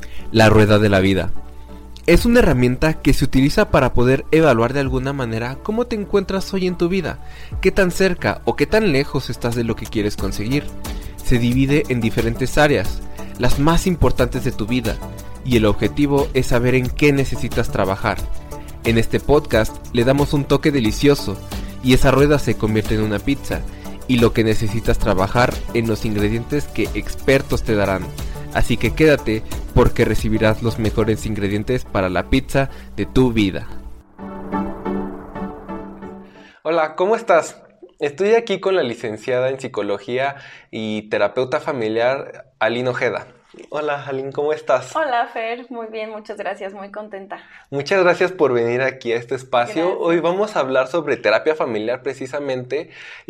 La rueda de la vida. Es una herramienta que se utiliza para poder evaluar de alguna manera cómo te encuentras hoy en tu vida, qué tan cerca o qué tan lejos estás de lo que quieres conseguir. Se divide en diferentes áreas, las más importantes de tu vida, y el objetivo es saber en qué necesitas trabajar. En este podcast le damos un toque delicioso, y esa rueda se convierte en una pizza, y lo que necesitas trabajar en los ingredientes que expertos te darán. Así que quédate porque recibirás los mejores ingredientes para la pizza de tu vida. Hola, ¿cómo estás? Estoy aquí con la licenciada en psicología y terapeuta familiar Aline Ojeda. Hola Aline, ¿cómo estás? Hola Fer, muy bien, muchas gracias, muy contenta. Muchas gracias por venir aquí a este espacio. Gracias. Hoy vamos a hablar sobre terapia familiar precisamente,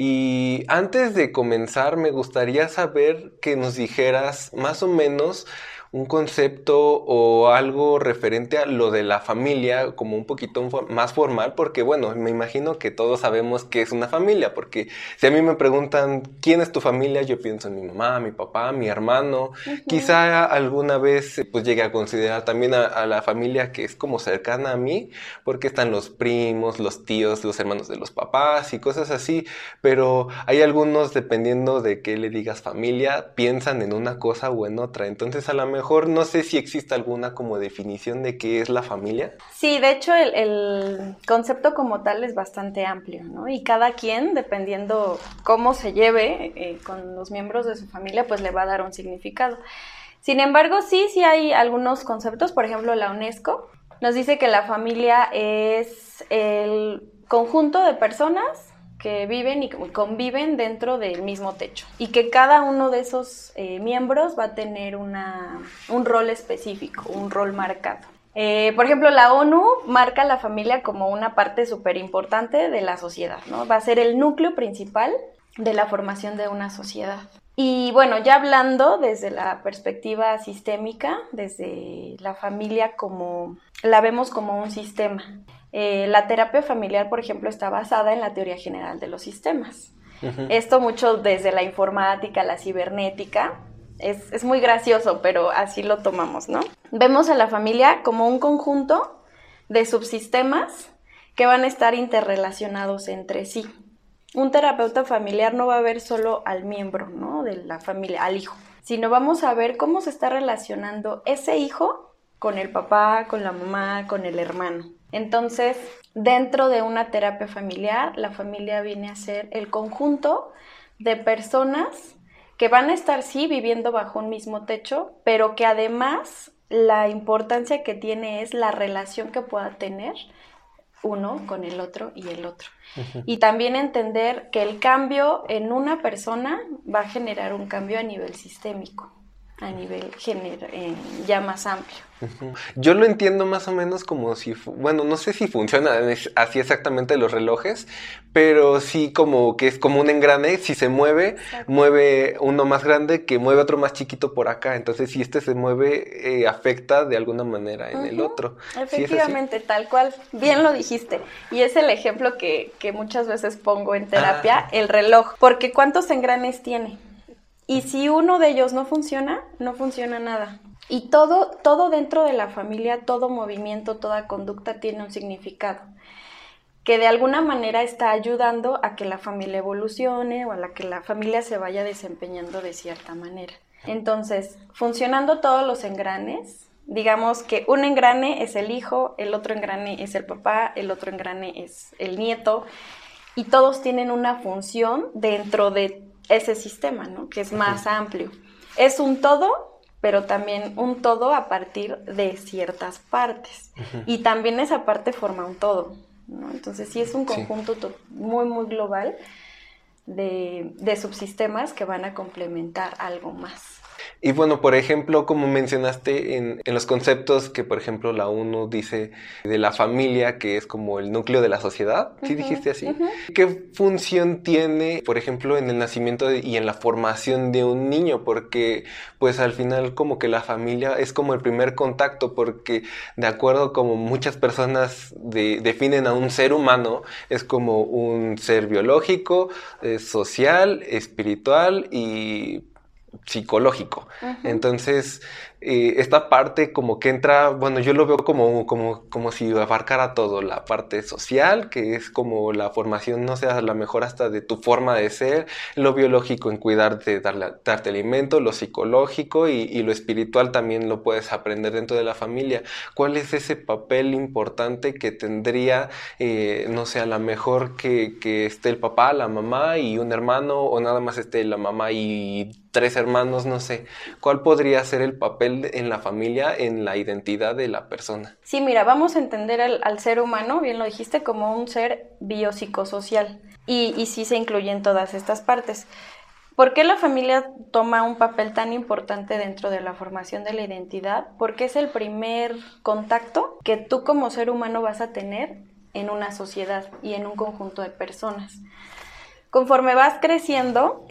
y antes de comenzar me gustaría saber que nos dijeras más o menos un concepto o algo referente a lo de la familia, como un poquito más formal, porque bueno, me imagino que todos sabemos qué es una familia, porque si a mí me preguntan ¿quién es tu familia? Yo pienso en mi mamá, mi papá, mi hermano. Quizá alguna vez pues llegue a considerar también a la familia que es como cercana a mí, porque están los primos, los tíos, los hermanos de los papás y cosas así, pero hay algunos, dependiendo de qué le digas familia, piensan en una cosa o en otra. Entonces a lo mejor no sé si existe alguna como definición de qué es la familia. Sí, de hecho el concepto como tal es bastante amplio, ¿no? Y cada quien, dependiendo cómo se lleve con los miembros de su familia, pues le va a dar un significado. Sin embargo, sí hay algunos conceptos. Por ejemplo, la UNESCO nos dice que la familia es el conjunto de personas que viven y conviven dentro del mismo techo, y que cada uno de esos miembros va a tener un rol específico, un rol marcado. Por ejemplo, la ONU marca la familia como una parte súper importante de la sociedad, ¿no? Va a ser el núcleo principal de la formación de una sociedad. Y bueno, ya hablando desde la perspectiva sistémica, desde la familia la vemos como un sistema. La terapia familiar, por ejemplo, está basada en la teoría general de los sistemas. Uh-huh. Esto mucho desde la informática, la cibernética. Es muy gracioso, pero así lo tomamos, ¿no? Vemos a la familia como un conjunto de subsistemas que van a estar interrelacionados entre sí. Un terapeuta familiar no va a ver solo al miembro, ¿no?, de la familia, al hijo, sino vamos a ver cómo se está relacionando ese hijo con el papá, con la mamá, con el hermano. Entonces, dentro de una terapia familiar, la familia viene a ser el conjunto de personas que van a estar, sí, viviendo bajo un mismo techo, pero que además la importancia que tiene es la relación que pueda tener uno con el otro y el otro. Uh-huh. Y también entender que el cambio en una persona va a generar un cambio a nivel sistémico, a nivel ya más amplio. Uh-huh. Yo lo entiendo más o menos como si, bueno, no sé si funcionan así exactamente los relojes, pero sí como que es como un engrane, si se mueve, exacto, mueve uno más grande que mueve otro más chiquito por acá. Entonces si este se mueve, afecta de alguna manera en el otro. Efectivamente, ¿sí tal cual, bien lo dijiste. Y es el ejemplo que muchas veces pongo en terapia, el reloj, porque ¿cuántos engranes tiene? Y si uno de ellos no funciona nada. Y todo dentro de la familia, todo movimiento, toda conducta tiene un significado que de alguna manera está ayudando a que la familia evolucione o a la que la familia se vaya desempeñando de cierta manera. Entonces, funcionando todos los engranes, digamos que un engrane es el hijo, el otro engrane es el papá, el otro engrane es el nieto, y todos tienen una función dentro de ese sistema, ¿no?, que es más amplio. Es un todo, pero también un todo a partir de ciertas partes. Uh-huh. Y también esa parte forma un todo, ¿no? Entonces sí es un conjunto muy, muy global de subsistemas que van a complementar algo más. Y bueno, por ejemplo, como mencionaste en los conceptos que, por ejemplo, la ONU dice de la familia, que es como el núcleo de la sociedad, ¿sí dijiste así? Uh-huh. ¿Qué función tiene, por ejemplo, en el nacimiento y en la formación de un niño? Porque, pues, al final como que la familia es como el primer contacto, porque de acuerdo como muchas personas definen a un ser humano, es como un ser biológico, social, espiritual y psicológico. Uh-huh. Entonces, esta parte como que entra, bueno, yo lo veo como si abarcara todo, la parte social, que es como la formación, no sé, a lo mejor hasta de tu forma de ser, lo biológico en cuidarte, darte alimento, lo psicológico y lo espiritual también lo puedes aprender dentro de la familia. ¿Cuál es ese papel importante que tendría, no sé, a lo mejor que esté el papá, la mamá y un hermano, o nada más esté la mamá y 3 hermanos, no sé? ¿Cuál podría ser el papel en la familia, en la identidad de la persona? Sí, mira, vamos a entender al ser humano, bien lo dijiste, como un ser biopsicosocial. Y sí se incluyen todas estas partes. ¿Por qué la familia toma un papel tan importante dentro de la formación de la identidad? Porque es el primer contacto que tú como ser humano vas a tener en una sociedad y en un conjunto de personas. Conforme vas creciendo,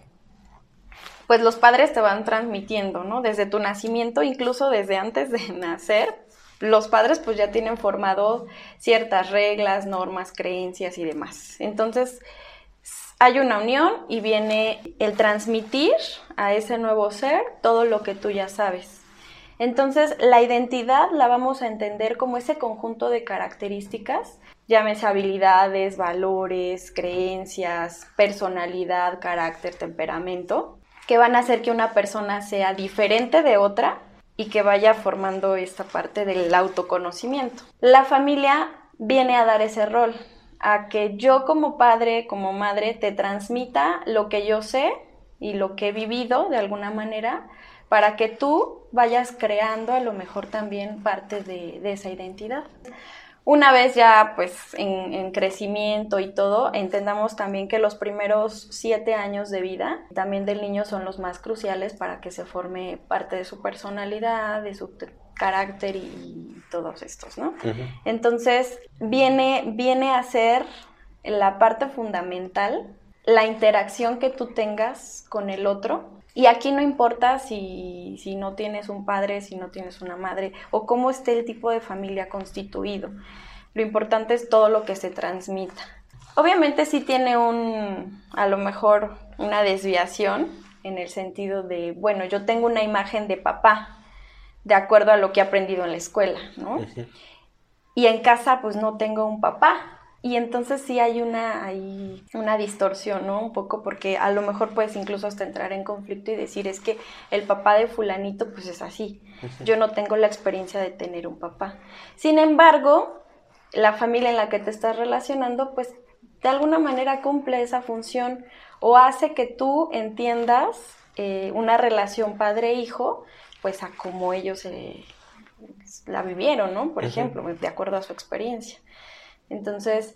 pues los padres te van transmitiendo, ¿no? Desde tu nacimiento, incluso desde antes de nacer, los padres pues ya tienen formado ciertas reglas, normas, creencias y demás. Entonces, hay una unión y viene el transmitir a ese nuevo ser todo lo que tú ya sabes. Entonces, la identidad la vamos a entender como ese conjunto de características, llámese habilidades, valores, creencias, personalidad, carácter, temperamento, que van a hacer que una persona sea diferente de otra y que vaya formando esta parte del autoconocimiento. La familia viene a dar ese rol, a que yo como padre, como madre, te transmita lo que yo sé y lo que he vivido de alguna manera, para que tú vayas creando a lo mejor también parte de esa identidad. Una vez ya pues en crecimiento y todo, entendamos también que los primeros 7 años de vida también del niño son los más cruciales para que se forme parte de su personalidad, de su carácter y todos estos, ¿no? Uh-huh. Entonces viene a ser la parte fundamental, la interacción que tú tengas con el otro. Y aquí no importa si no tienes un padre, si no tienes una madre o cómo esté el tipo de familia constituido. Lo importante es todo lo que se transmita. Obviamente sí tiene a lo mejor una desviación en el sentido de, bueno, yo tengo una imagen de papá de acuerdo a lo que he aprendido en la escuela, ¿no? Uh-huh. Y en casa pues no tengo un papá. Y entonces sí hay una distorsión, ¿no? Un poco, porque a lo mejor puedes incluso hasta entrar en conflicto y decir, es que el papá de fulanito pues es así. Yo no tengo la experiencia de tener un papá. Sin embargo, la familia en la que te estás relacionando pues de alguna manera cumple esa función o hace que tú entiendas una relación padre-hijo pues a como ellos la vivieron, ¿no? Por ejemplo, de acuerdo a su experiencia. Entonces,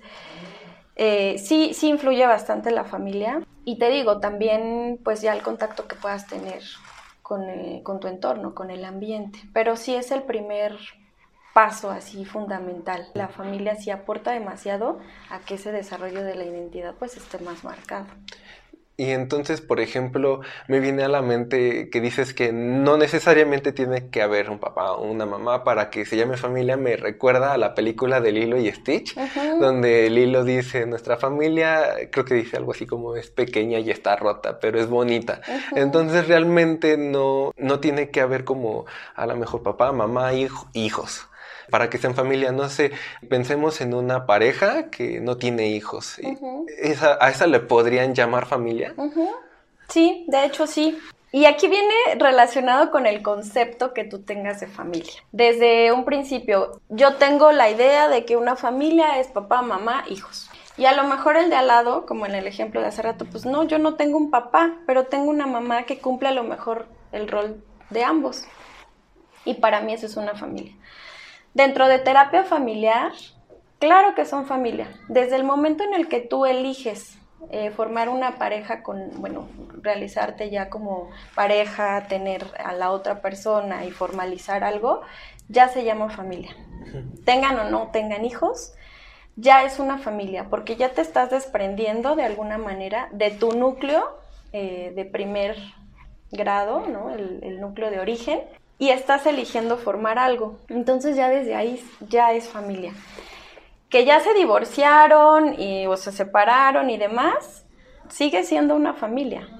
sí influye bastante la familia. Y te digo, también pues ya el contacto que puedas tener con tu entorno, con el ambiente. Pero sí es el primer paso así fundamental. La familia sí aporta demasiado a que ese desarrollo de la identidad pues esté más marcado. Y entonces, por ejemplo, me viene a la mente que dices que no necesariamente tiene que haber un papá o una mamá para que se llame familia. Me recuerda a la película de Lilo y Stitch, uh-huh. Donde Lilo dice, nuestra familia, creo que dice algo así como es pequeña y está rota, pero es bonita. Uh-huh. Entonces, realmente no tiene que haber como a lo mejor papá, mamá, hijos. Para que sean familia, no sé, pensemos en una pareja que no tiene hijos. Uh-huh. ¿A esa le podrían llamar familia? Uh-huh. Sí, de hecho sí. Y aquí viene relacionado con el concepto que tú tengas de familia. Desde un principio, yo tengo la idea de que una familia es papá, mamá, hijos. Y a lo mejor el de al lado, como en el ejemplo de hace rato, pues no, yo no tengo un papá, pero tengo una mamá que cumple a lo mejor el rol de ambos. Y para mí eso es una familia. Dentro de terapia familiar, claro que son familia. Desde el momento en el que tú eliges formar una pareja realizarte ya como pareja, tener a la otra persona y formalizar algo, ya se llama familia. Tengan o no tengan hijos, ya es una familia, porque ya te estás desprendiendo de alguna manera de tu núcleo de primer grado, ¿no? El núcleo de origen. Y estás eligiendo formar algo. Entonces ya desde ahí ya es familia. Que ya se divorciaron o se separaron y demás, sigue siendo una familia.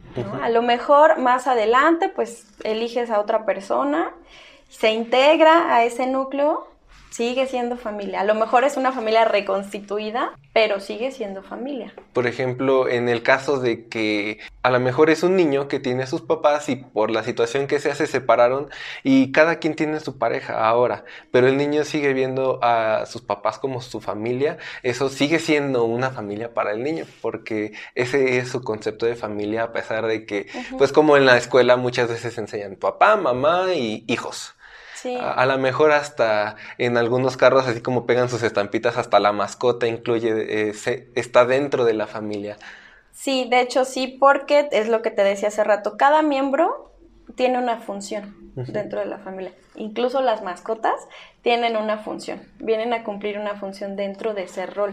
¿no? A lo mejor más adelante, pues eliges a otra persona, se integra a ese núcleo, sigue siendo familia. A lo mejor es una familia reconstituida, pero sigue siendo familia. Por ejemplo, en el caso de que a lo mejor es un niño que tiene a sus papás y por la situación que se separaron y cada quien tiene su pareja ahora, pero el niño sigue viendo a sus papás como su familia, eso sigue siendo una familia para el niño, porque ese es su concepto de familia, a pesar de que, pues como en la escuela muchas veces enseñan papá, mamá y hijos. Sí. A lo mejor hasta en algunos carros, así como pegan sus estampitas, hasta la mascota incluye, está dentro de la familia. Sí, de hecho sí, porque es lo que te decía hace rato, cada miembro tiene una función dentro de la familia. Incluso las mascotas tienen una función, vienen a cumplir una función dentro de ese rol.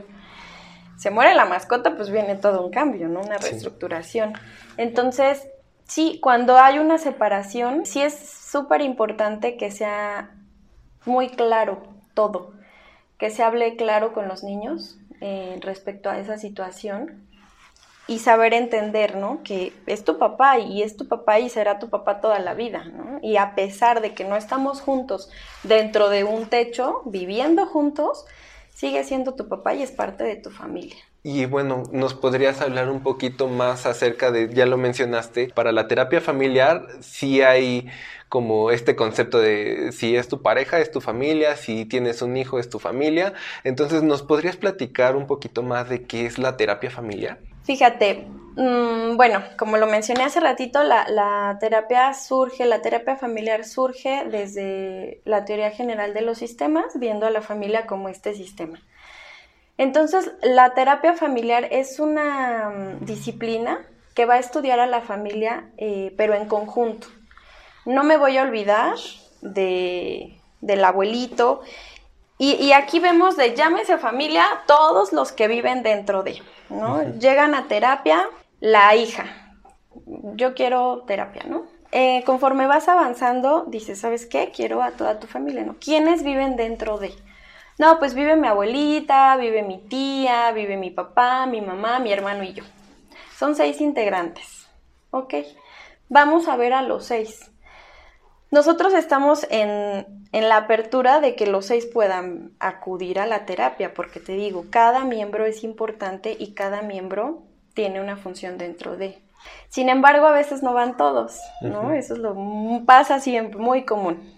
Se muere la mascota, pues viene todo un cambio, ¿no? Una reestructuración. Entonces, sí, cuando hay una separación, sí es súper importante que sea muy claro todo, que se hable claro con los niños respecto a esa situación y saber entender, ¿no? Que es tu papá y será tu papá toda la vida, ¿no? Y a pesar de que no estamos juntos dentro de un techo, viviendo juntos, sigue siendo tu papá y es parte de tu familia. Y bueno, ¿nos podrías hablar un poquito más acerca de, ya lo mencionaste, para la terapia familiar, sí hay como este concepto de si es tu pareja, es tu familia, si tienes un hijo, es tu familia? Entonces, ¿nos podrías platicar un poquito más de qué es la terapia familiar? Fíjate, bueno, como lo mencioné hace ratito, la terapia familiar surge desde la teoría general de los sistemas, viendo a la familia como este sistema. Entonces, la terapia familiar es una disciplina que va a estudiar a la familia, pero en conjunto. No me voy a olvidar del abuelito. Y aquí vemos de llámese familia todos los que viven dentro de, ¿no? Uh-huh. Llegan a terapia la hija. Yo quiero terapia, ¿no? Conforme vas avanzando, dices, ¿sabes qué? Quiero a toda tu familia, ¿no? ¿Quiénes viven dentro de? No, pues vive mi abuelita, vive mi tía, vive mi papá, mi mamá, mi hermano y yo. Son 6 integrantes. Ok, vamos a ver a los 6. Nosotros estamos en la apertura de que los 6 puedan acudir a la terapia, porque te digo, cada miembro es importante y cada miembro tiene una función dentro de. Sin embargo, a veces no van todos, ¿no? Uh-huh. Eso es pasa siempre, muy común.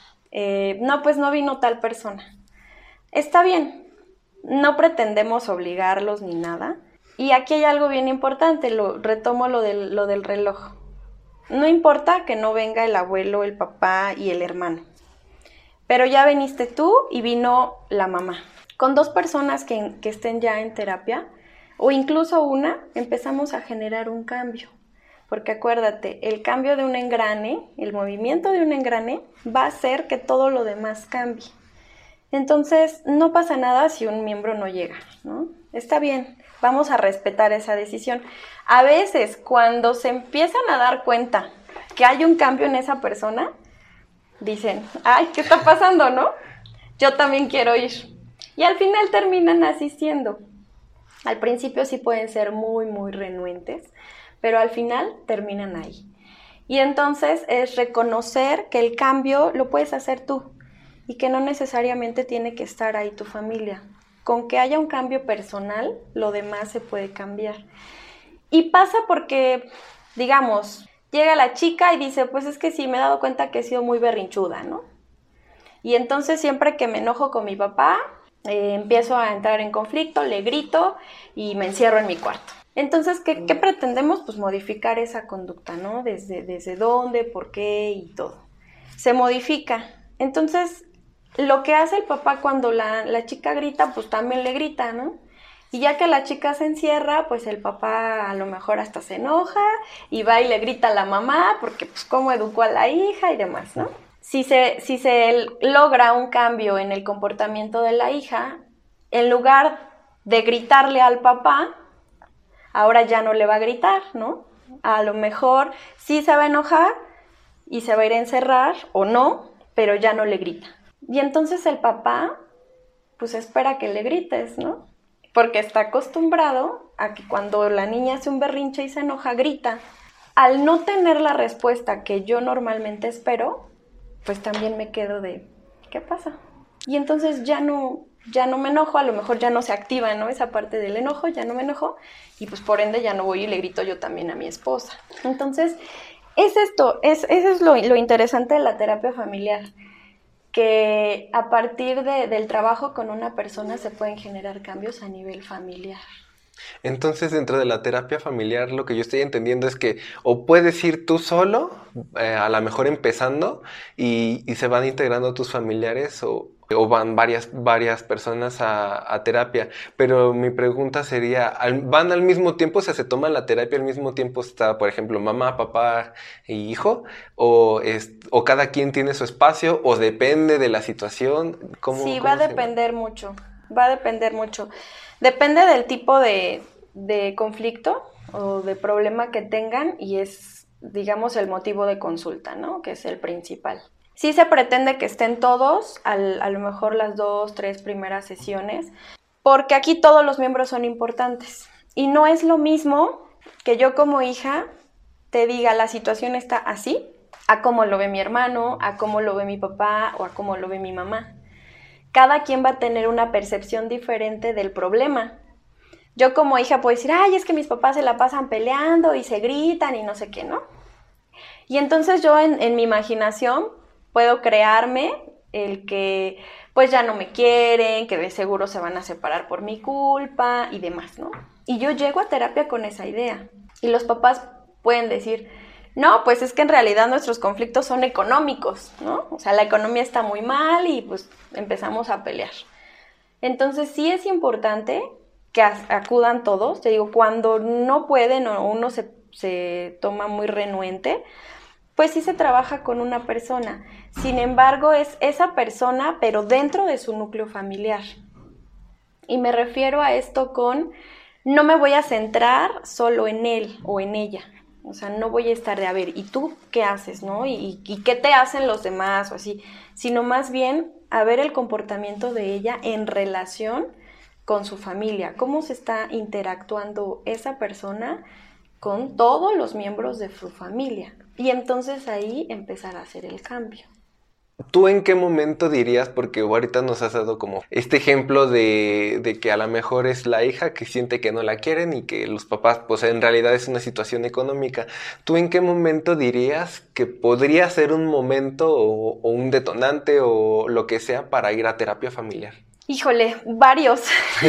No, pues no vino tal persona. Está bien, no pretendemos obligarlos ni nada. Y aquí hay algo bien importante, retomo lo del reloj. No importa que no venga el abuelo, el papá y el hermano, pero ya viniste tú y vino la mamá. Con 2 personas que estén ya en terapia, o incluso una, empezamos a generar un cambio. Porque acuérdate, el cambio de un engrane, el movimiento de un engrane, va a hacer que todo lo demás cambie. Entonces, no pasa nada si un miembro no llega, ¿no? Está bien, vamos a respetar esa decisión. A veces, cuando se empiezan a dar cuenta que hay un cambio en esa persona, dicen, ay, ¿qué está pasando, no? Yo también quiero ir. Y al final terminan asistiendo. Al principio sí pueden ser muy, muy renuentes, pero al final terminan ahí. Y entonces es reconocer que el cambio lo puedes hacer tú y que no necesariamente tiene que estar ahí tu familia. Con que haya un cambio personal, lo demás se puede cambiar. Y pasa porque, digamos, llega la chica y dice, pues es que sí, me he dado cuenta que he sido muy berrinchuda, ¿no? Y entonces siempre que me enojo con mi papá, empiezo a entrar en conflicto, le grito y me encierro en mi cuarto. Entonces, ¿qué pretendemos? Pues modificar esa conducta, ¿no? Desde dónde, por qué y todo. Se modifica. Entonces, lo que hace el papá cuando la chica grita, pues también le grita, ¿no? Y ya que la chica se encierra, pues el papá a lo mejor hasta se enoja y va y le grita a la mamá porque pues cómo educó a la hija y demás, ¿no? Si se logra un cambio en el comportamiento de la hija, en lugar de gritarle al papá, ahora ya no le va a gritar, ¿no? A lo mejor sí se va a enojar y se va a ir a encerrar o no, pero ya no le grita. Y entonces el papá, pues espera que le grites, ¿no? Porque está acostumbrado a que cuando la niña hace un berrinche y se enoja, grita. Al no tener la respuesta que yo normalmente espero, pues también me quedo de, ¿qué pasa? Y entonces ya no me enojo, a lo mejor ya no se activa, ¿no? Esa parte del enojo, ya no me enojo, y pues por ende ya no voy y le grito yo también a mi esposa. Entonces, eso es lo interesante de la terapia familiar, que a partir del trabajo con una persona se pueden generar cambios a nivel familiar. Entonces, dentro de la terapia familiar, lo que yo estoy entendiendo es que o puedes ir tú solo, a lo mejor empezando, y se van integrando tus familiares, o van varias personas a terapia. Pero mi pregunta sería, ¿van al mismo tiempo? O sea, ¿se toman la terapia al mismo tiempo? ¿Está, por ejemplo, mamá, papá y hijo? ¿O cada quien tiene su espacio? ¿O depende de la situación? Sí, ¿Cómo va a depender mucho. Va a depender mucho. Depende del tipo de conflicto o de problema que tengan, y es, digamos, el motivo de consulta, ¿no? Que es el principal. Sí se pretende que estén todos, a lo mejor las 2, 3 primeras sesiones, porque aquí todos los miembros son importantes. Y no es lo mismo que yo como hija te diga la situación está así, a cómo lo ve mi hermano, a cómo lo ve mi papá o a cómo lo ve mi mamá. Cada quien va a tener una percepción diferente del problema. Yo como hija puedo decir, ay, es que mis papás se la pasan peleando y se gritan y no sé qué, ¿no? Y entonces yo en mi imaginación puedo crearme el que pues ya no me quieren, que de seguro se van a separar por mi culpa y demás, ¿no? Y yo llego a terapia con esa idea. Y los papás pueden decir, no, pues es que en realidad nuestros conflictos son económicos, ¿no? O sea, la economía está muy mal y pues empezamos a pelear. Entonces sí es importante que acudan todos. Te digo, cuando no pueden o uno se toma muy renuente, pues sí se trabaja con una persona. Sin embargo, es esa persona, pero dentro de su núcleo familiar. Y me refiero a esto con, no me voy a centrar solo en él o en ella. O sea, no voy a estar de, a ver, ¿y tú qué haces, no? ¿Y qué te hacen los demás o así? Sino más bien a ver el comportamiento de ella en relación con su familia. ¿Cómo se está interactuando esa persona con todos los miembros de su familia? Y entonces ahí empezar a hacer el cambio. ¿Tú en qué momento dirías, porque ahorita nos has dado como este ejemplo de que a lo mejor es la hija que siente que no la quieren y que los papás, pues en realidad es una situación económica? ¿Tú en qué momento dirías que podría ser un momento o un detonante o lo que sea para ir a terapia familiar? Híjole, varios.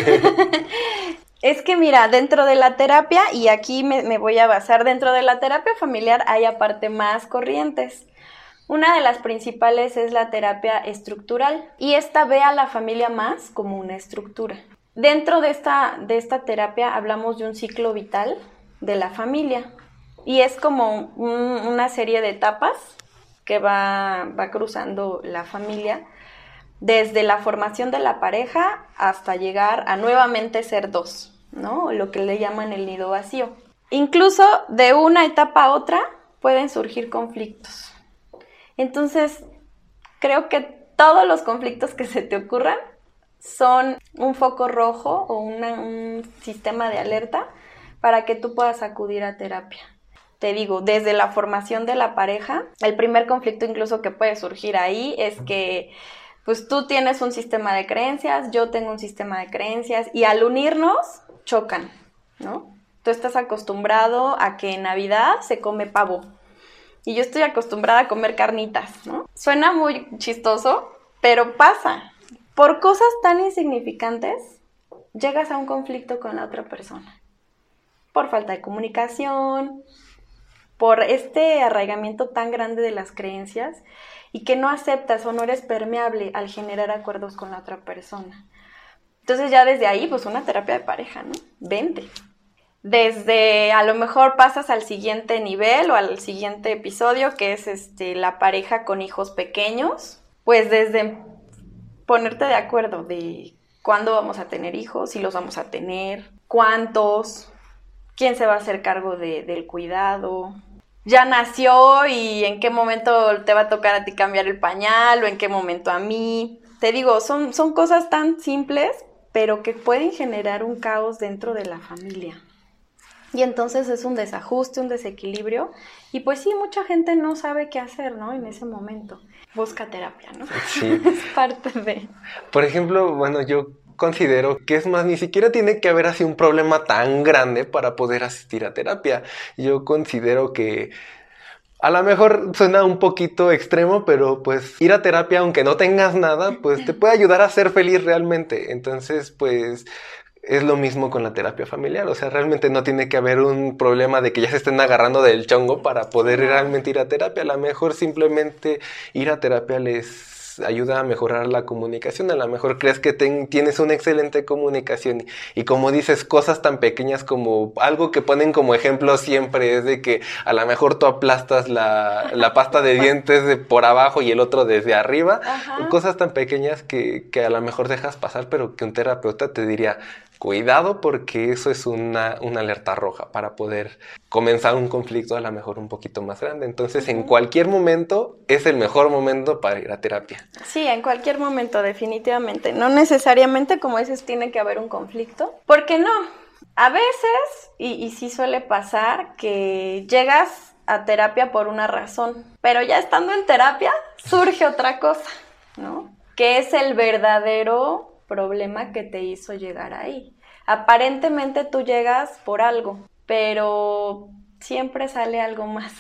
Es que mira, dentro de la terapia, y aquí me voy a basar, dentro de la terapia familiar hay aparte más corrientes. Una de las principales es la terapia estructural, y esta ve a la familia más como una estructura. Dentro de esta terapia hablamos de un ciclo vital de la familia, y es como una serie de etapas que va cruzando la familia, desde la formación de la pareja hasta llegar a nuevamente ser dos, ¿no? Lo que le llaman el nido vacío. Incluso de una etapa a otra pueden surgir conflictos. Entonces, creo que todos los conflictos que se te ocurran son un foco rojo o un sistema de alerta para que tú puedas acudir a terapia. Te digo, desde la formación de la pareja, el primer conflicto incluso que puede surgir ahí es que pues tú tienes un sistema de creencias, yo tengo un sistema de creencias, y al unirnos chocan, ¿no? Tú estás acostumbrado a que en Navidad se come pavo y yo estoy acostumbrada a comer carnitas, ¿no? Suena muy chistoso, pero pasa. Por cosas tan insignificantes llegas a un conflicto con la otra persona. Por falta de comunicación, por este arraigamiento tan grande de las creencias, y que no aceptas o no eres permeable al generar acuerdos con la otra persona. Entonces ya desde ahí, pues una terapia de pareja, ¿no? Vente. Desde a lo mejor pasas al siguiente nivel o al siguiente episodio, que es la pareja con hijos pequeños, pues desde ponerte de acuerdo de cuándo vamos a tener hijos, si los vamos a tener, cuántos, quién se va a hacer cargo del cuidado, ya nació y en qué momento te va a tocar a ti cambiar el pañal o en qué momento a mí. Te digo, son cosas tan simples, pero que pueden generar un caos dentro de la familia. Y entonces es un desajuste, un desequilibrio. Y pues sí, mucha gente no sabe qué hacer, ¿no? En ese momento. Busca terapia, ¿no? Sí. Es parte de... Por ejemplo, bueno, yo considero que es más, ni siquiera tiene que haber así un problema tan grande para poder asistir a terapia. Yo considero que a lo mejor suena un poquito extremo, pero pues ir a terapia aunque no tengas nada, pues te puede ayudar a ser feliz realmente. Entonces, pues es lo mismo con la terapia familiar. O sea, realmente no tiene que haber un problema de que ya se estén agarrando del chongo para poder realmente ir a terapia. A lo mejor simplemente ir a terapia les ayuda a mejorar la comunicación. A lo mejor crees que tienes una excelente comunicación y como dices, cosas tan pequeñas como algo que ponen como ejemplo siempre es de que a lo mejor tú aplastas la pasta de dientes de por abajo y el otro desde arriba. Ajá. Cosas tan pequeñas que a lo mejor dejas pasar, pero que un terapeuta te diría, cuidado porque eso es una alerta roja para poder comenzar un conflicto a lo mejor un poquito más grande. Entonces, en cualquier momento es el mejor momento para ir a terapia. Sí, en cualquier momento, definitivamente. No necesariamente, como dices, tiene que haber un conflicto. ¿Por qué no? A veces, y sí suele pasar, que llegas a terapia por una razón, pero ya estando en terapia surge otra cosa, ¿no? Que es el verdadero problema que te hizo llegar ahí. Aparentemente tú llegas por algo, pero siempre sale algo más.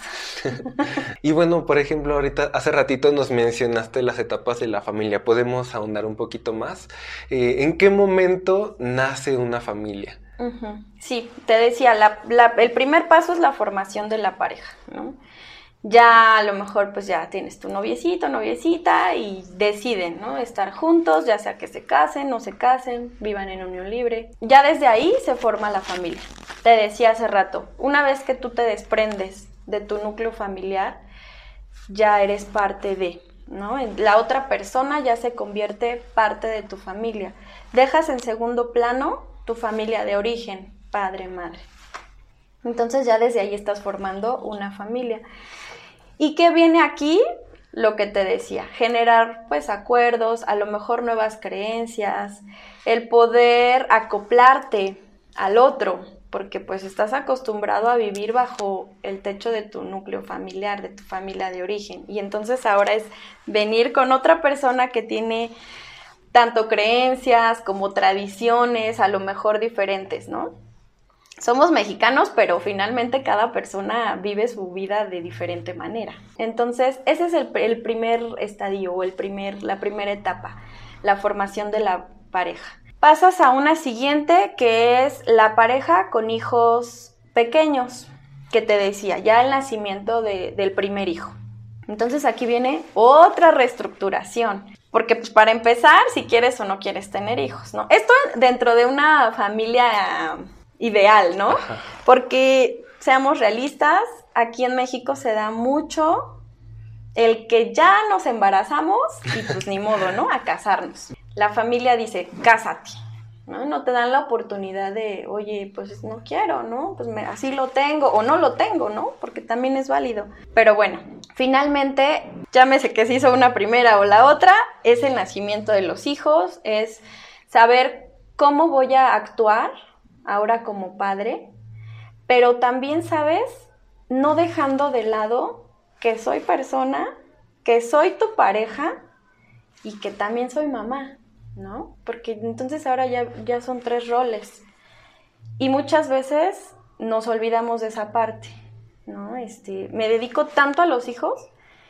Y bueno, por ejemplo, ahorita hace ratito nos mencionaste las etapas de la familia. ¿Podemos ahondar un poquito más? ¿En qué momento nace una familia? Sí, te decía, el primer paso es la formación de la pareja, ¿no? Ya a lo mejor pues ya tienes tu noviecito, noviecita y deciden, ¿no? Estar juntos, ya sea que se casen, no se casen, vivan en unión libre. Ya desde ahí se forma la familia. Te decía hace rato, una vez que tú te desprendes de tu núcleo familiar, ya eres parte de, ¿no? La otra persona ya se convierte parte de tu familia. Dejas en segundo plano tu familia de origen, padre, madre. Entonces ya desde ahí estás formando una familia. ¿Y qué viene aquí? Lo que te decía, generar pues acuerdos, a lo mejor nuevas creencias, el poder acoplarte al otro, porque pues estás acostumbrado a vivir bajo el techo de tu núcleo familiar, de tu familia de origen. Y entonces ahora es venir con otra persona que tiene tanto creencias como tradiciones, a lo mejor diferentes, ¿no? Somos mexicanos, pero finalmente cada persona vive su vida de diferente manera. Entonces, ese es el primer estadio o la primera etapa, la formación de la pareja. Pasas a una siguiente que es la pareja con hijos pequeños, que te decía, ya el nacimiento del primer hijo. Entonces aquí viene otra reestructuración, porque pues para empezar, si quieres o no quieres tener hijos, ¿no? Esto dentro de una familia ideal, ¿no? Ajá. Porque, seamos realistas, aquí en México se da mucho el que ya nos embarazamos y pues ni modo, ¿no? A casarnos. La familia dice, cásate, ¿no? No te dan la oportunidad de, oye, pues no quiero, ¿no? Pues así lo tengo o no lo tengo, ¿no? Porque también es válido. Pero bueno, finalmente, llámese que se hizo una primera o la otra, es el nacimiento de los hijos, es saber cómo voy a actuar ahora como padre, pero también, ¿sabes? No dejando de lado que soy persona, que soy tu pareja y que también soy mamá, ¿no? Porque entonces ahora ya son 3 roles y muchas veces nos olvidamos de esa parte, ¿no? Me dedico tanto a los hijos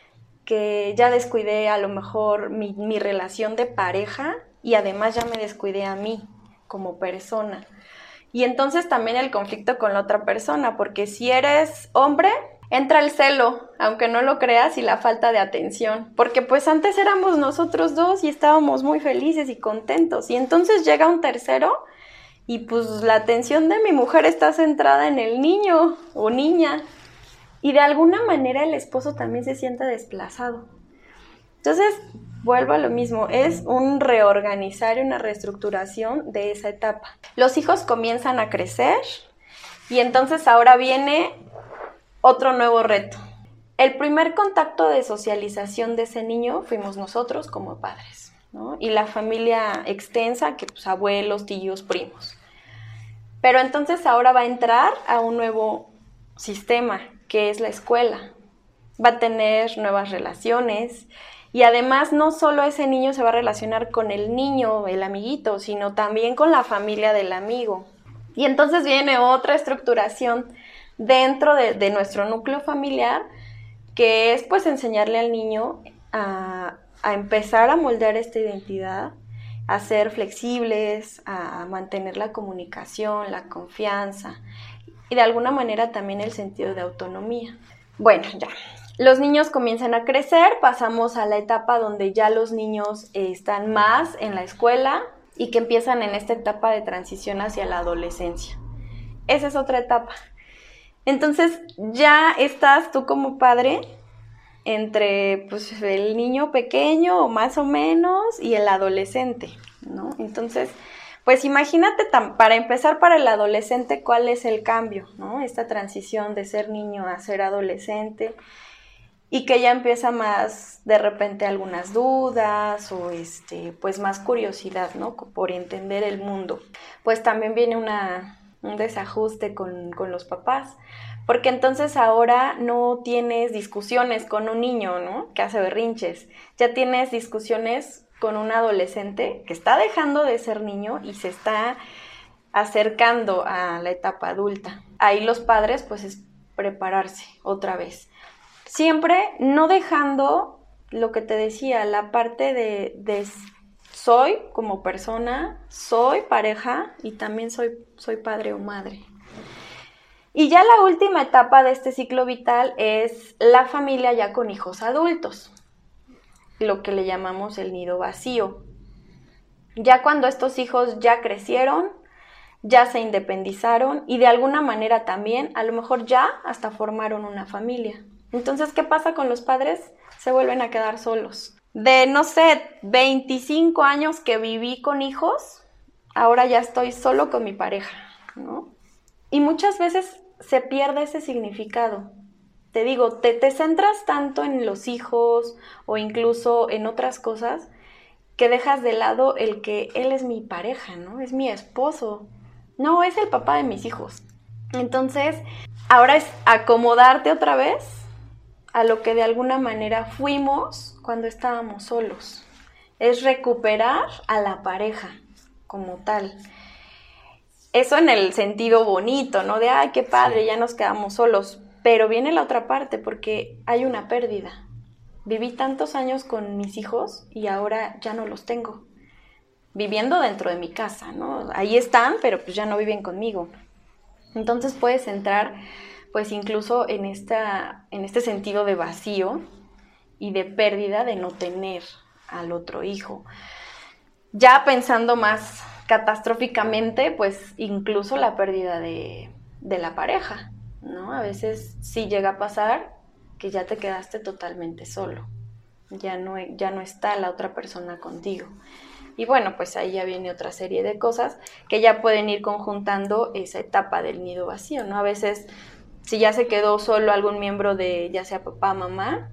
que ya descuidé a lo mejor mi relación de pareja y además ya me descuidé a mí como persona. Y entonces también el conflicto con la otra persona, porque si eres hombre, entra el celo, aunque no lo creas, y la falta de atención. Porque pues antes éramos nosotros dos y estábamos muy felices y contentos. Y entonces llega un tercero y pues la atención de mi mujer está centrada en el niño o niña. Y de alguna manera el esposo también se siente desplazado. Entonces, vuelvo a lo mismo, es un reorganizar y una reestructuración de esa etapa. Los hijos comienzan a crecer y entonces ahora viene otro nuevo reto. El primer contacto de socialización de ese niño fuimos nosotros como padres, ¿no? Y la familia extensa, que pues abuelos, tíos, primos. Pero entonces ahora va a entrar a un nuevo sistema, que es la escuela. Va a tener nuevas relaciones y además no solo ese niño se va a relacionar con el niño, el amiguito, sino también con la familia del amigo. Y entonces viene otra estructuración dentro de nuestro núcleo familiar, que es pues enseñarle al niño a empezar a moldear esta identidad, a ser flexibles, a mantener la comunicación, la confianza y de alguna manera también el sentido de autonomía. Bueno, ya. Los niños comienzan a crecer, pasamos a la etapa donde ya los niños están más en la escuela y que empiezan en esta etapa de transición hacia la adolescencia. Esa es otra etapa. Entonces ya estás tú como padre entre pues, el niño pequeño o más o menos y el adolescente, ¿no? Entonces, pues imagínate para empezar para el adolescente cuál es el cambio, ¿no? Esta transición de ser niño a ser adolescente y que ya empieza más de repente algunas dudas o pues más curiosidad, ¿no? Por entender el mundo. Pues también viene un desajuste con los papás, porque entonces ahora no tienes discusiones con un niño, ¿no? Que hace berrinches, ya tienes discusiones con un adolescente que está dejando de ser niño y se está acercando a la etapa adulta. Ahí los padres pues es prepararse otra vez. Siempre no dejando lo que te decía, la parte de soy como persona, soy pareja y también soy padre o madre. Y ya la última etapa de este ciclo vital es la familia ya con hijos adultos, lo que le llamamos el nido vacío. Ya cuando estos hijos ya crecieron, ya se independizaron y de alguna manera también, a lo mejor ya hasta formaron una familia. Entonces, ¿qué pasa con los padres? Se vuelven a quedar solos. De, no sé, 25 años que viví con hijos, ahora ya estoy solo con mi pareja, ¿no? Y muchas veces se pierde ese significado. Te digo, te centras tanto en los hijos o incluso en otras cosas que dejas de lado el que él es mi pareja, ¿no? Es mi esposo. No, es el papá de mis hijos. Entonces, ahora es acomodarte otra vez a lo que de alguna manera fuimos cuando estábamos solos. Es recuperar a la pareja como tal. Eso en el sentido bonito, ¿no? De, ay, qué padre, sí, ya nos quedamos solos. Pero viene la otra parte porque hay una pérdida. Viví tantos años con mis hijos y ahora ya no los tengo. Viviendo dentro de mi casa, ¿no? Ahí están, pero pues ya no viven conmigo. Entonces puedes entrar pues incluso en este sentido de vacío y de pérdida de no tener al otro hijo. Ya pensando más catastróficamente, pues incluso la pérdida de la pareja, ¿no? A veces sí llega a pasar que ya te quedaste totalmente solo, ya no está la otra persona contigo. Y bueno, pues ahí ya viene otra serie de cosas que ya pueden ir conjuntando esa etapa del nido vacío, ¿no? A veces, si ya se quedó solo algún miembro de, ya sea papá, mamá,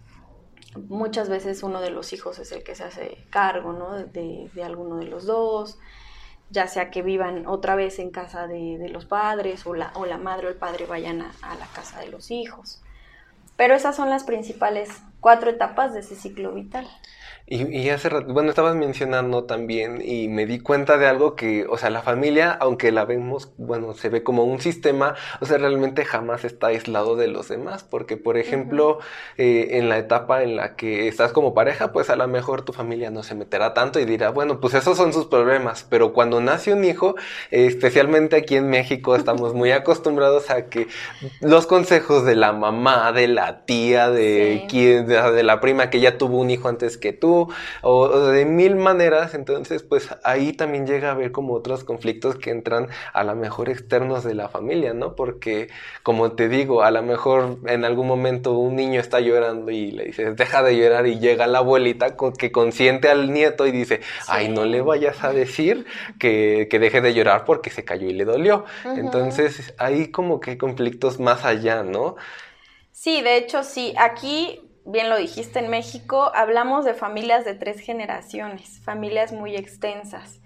muchas veces uno de los hijos es el que se hace cargo, ¿no? De alguno de los dos, ya sea que vivan otra vez en casa de los padres o la madre o el padre vayan a la casa de los hijos. Pero esas son las principales 4 etapas de ese ciclo vital. Y hace rato, bueno, estabas mencionando también y me di cuenta de algo que, o sea, la familia, aunque la vemos, bueno, se ve como un sistema, o sea, realmente jamás está aislado de los demás, porque, por ejemplo, en la etapa en la que estás como pareja, pues a lo mejor tu familia no se meterá tanto y dirá, bueno, pues esos son sus problemas, pero cuando nace un hijo, especialmente aquí en México, estamos muy acostumbrados a que los consejos de la mamá, de la tía, de la prima que ya tuvo un hijo antes que tú, o de mil maneras, entonces pues ahí también llega a haber como otros conflictos que entran a lo mejor externos de la familia, ¿no? Porque como te digo, a lo mejor en algún momento un niño está llorando y le dices, deja de llorar, y llega la abuelita que consiente al nieto y dice, ay, no le vayas a decir que deje de llorar porque se cayó y le dolió. Entonces hay como que conflictos más allá, ¿no? Sí, de hecho sí, aquí bien lo dijiste, en México hablamos de familias de 3 generaciones, familias muy extensas.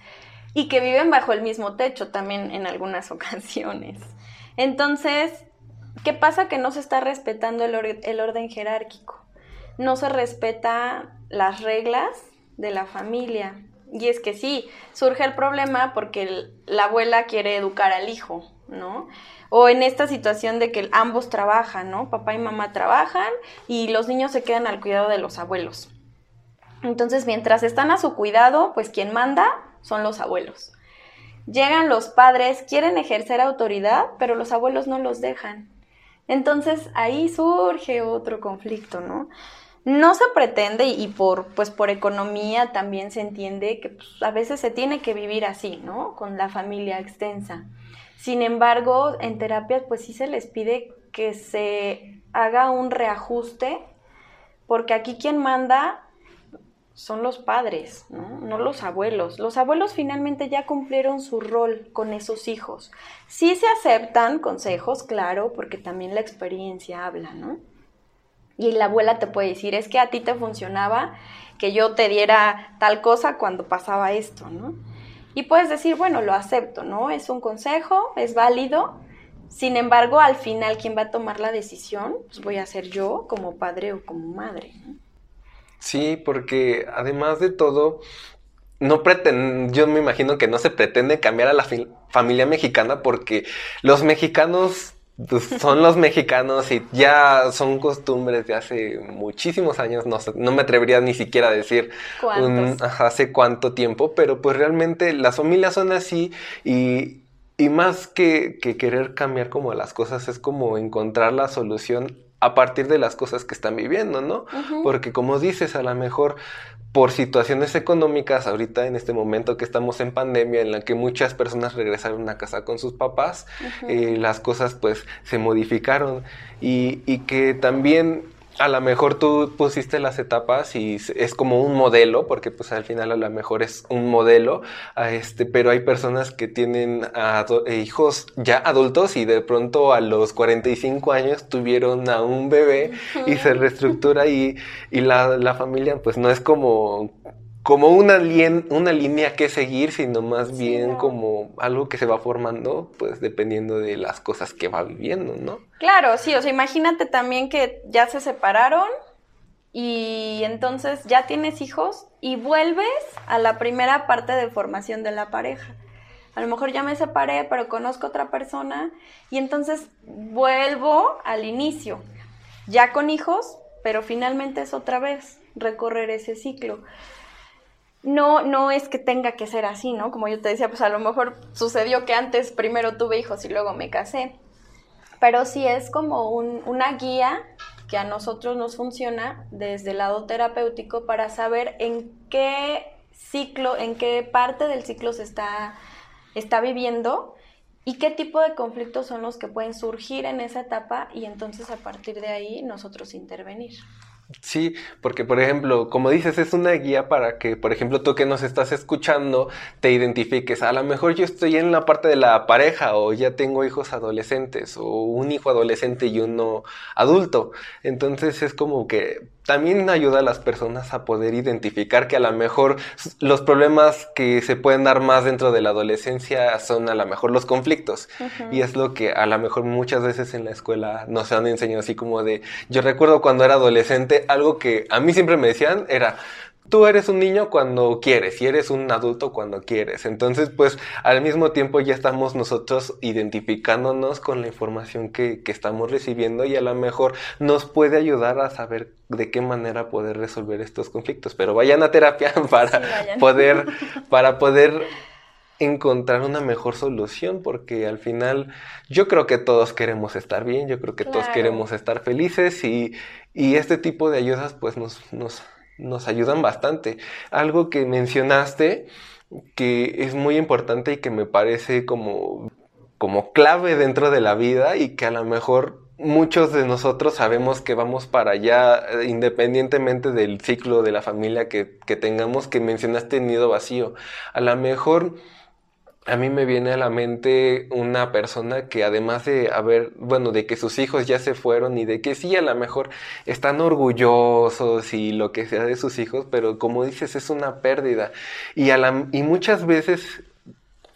y que viven bajo el mismo techo también en algunas ocasiones. Entonces, ¿qué pasa? Que no se está respetando el orden jerárquico, no se respeta las reglas de la familia. Y es que sí, surge el problema porque la abuela quiere educar al hijo, ¿no? O en esta situación de que ambos trabajan, ¿no? Papá y mamá trabajan y los niños se quedan al cuidado de los abuelos. Entonces, mientras están a su cuidado, pues quien manda son los abuelos. Llegan los padres, quieren ejercer autoridad, pero los abuelos no los dejan. Entonces, ahí surge otro conflicto, ¿no? No se pretende, y por economía también se entiende que pues, a veces se tiene que vivir así, ¿no? Con la familia extensa. Sin embargo, en terapia pues sí se les pide que se haga un reajuste, porque aquí quien manda son los padres, ¿no? No los abuelos. Los abuelos finalmente ya cumplieron su rol con esos hijos. Sí se aceptan consejos, claro, porque también la experiencia habla, ¿no? Y la abuela te puede decir, es que a ti te funcionaba que yo te diera tal cosa cuando pasaba esto, ¿no? Y puedes decir, bueno, lo acepto, ¿no? Es un consejo, es válido. Sin embargo, al final, quien va a tomar la decisión, pues voy a ser yo como padre o como madre, ¿no? Sí, porque además de todo, yo me imagino que no se pretende cambiar a la familia mexicana porque los mexicanos pues, son los mexicanos y ya son costumbres de hace muchísimos años, no sé, no me atrevería ni siquiera a decir hace cuánto tiempo, pero pues realmente las familias son así y más que querer cambiar como las cosas es como encontrar la solución a partir de las cosas que están viviendo, ¿no? Uh-huh. Porque como dices, a lo mejor por situaciones económicas, ahorita en este momento que estamos en pandemia, en la que muchas personas regresaron a casa con sus papás, Uh-huh. las cosas pues se modificaron y que también a lo mejor tú pusiste las etapas y es como un modelo, porque pues al final a lo mejor es un modelo, pero hay personas que tienen hijos ya adultos y de pronto a los 45 años tuvieron a un bebé y se reestructura y la familia pues no es como una línea que seguir, sino más bien como algo que se va formando, pues dependiendo de las cosas que va viviendo, ¿no? Claro, sí, o sea, imagínate también que ya se separaron y entonces ya tienes hijos y vuelves a la primera parte de formación de la pareja. A lo mejor ya me separé, pero conozco otra persona y entonces vuelvo al inicio, ya con hijos, pero finalmente es otra vez recorrer ese ciclo. No es que tenga que ser así, ¿no? Como yo te decía, pues a lo mejor sucedió que antes primero tuve hijos y luego me casé. Pero sí es como una guía que a nosotros nos funciona desde el lado terapéutico para saber en qué ciclo, en qué parte del ciclo se está viviendo y qué tipo de conflictos son los que pueden surgir en esa etapa y entonces a partir de ahí nosotros intervenir. Sí, porque por ejemplo, como dices, es una guía para que, por ejemplo, tú que nos estás escuchando, te identifiques. A lo mejor yo estoy en la parte de la pareja o ya tengo hijos adolescentes o un hijo adolescente y uno adulto. Entonces es como que también ayuda a las personas a poder identificar que a lo mejor los problemas que se pueden dar más dentro de la adolescencia son a lo mejor los conflictos. Uh-huh. Y es lo que a lo mejor muchas veces en la escuela nos han enseñado así como de... Yo recuerdo cuando era adolescente, algo que a mí siempre me decían era... Tú eres un niño cuando quieres y eres un adulto cuando quieres. Entonces, pues, al mismo tiempo ya estamos nosotros identificándonos con la información que estamos recibiendo y a lo mejor nos puede ayudar a saber de qué manera poder resolver estos conflictos. Pero vayan a terapia para poder encontrar una mejor solución, porque al final yo creo que todos queremos estar bien, yo creo que todos queremos estar felices y este tipo de ayudas pues nos ayudan bastante. Algo que mencionaste que es muy importante y que me parece como clave dentro de la vida y que a lo mejor muchos de nosotros sabemos que vamos para allá independientemente del ciclo de la familia que tengamos, que mencionaste nido vacío. A lo mejor a mí me viene a la mente una persona que además de de que sus hijos ya se fueron y de que sí, a lo mejor están orgullosos y lo que sea de sus hijos, pero como dices, es una pérdida. Y muchas veces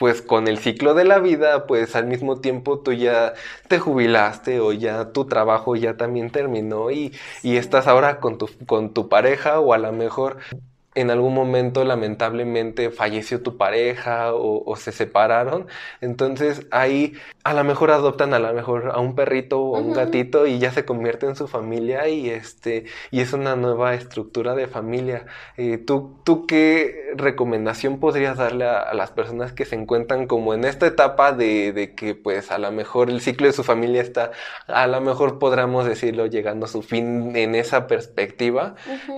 pues con el ciclo de la vida, pues al mismo tiempo tú ya te jubilaste o ya tu trabajo ya también terminó y estás ahora con tu pareja o a lo mejor en algún momento lamentablemente falleció tu pareja o se separaron, entonces ahí a lo mejor adoptan a lo mejor a un perrito o un gatito y ya se convierte en su familia y es una nueva estructura de familia. ¿Tú qué recomendación podrías darle a las personas que se encuentran como en esta etapa de que pues a lo mejor el ciclo de su familia está, a lo mejor podríamos decirlo, llegando a su fin en esa perspectiva?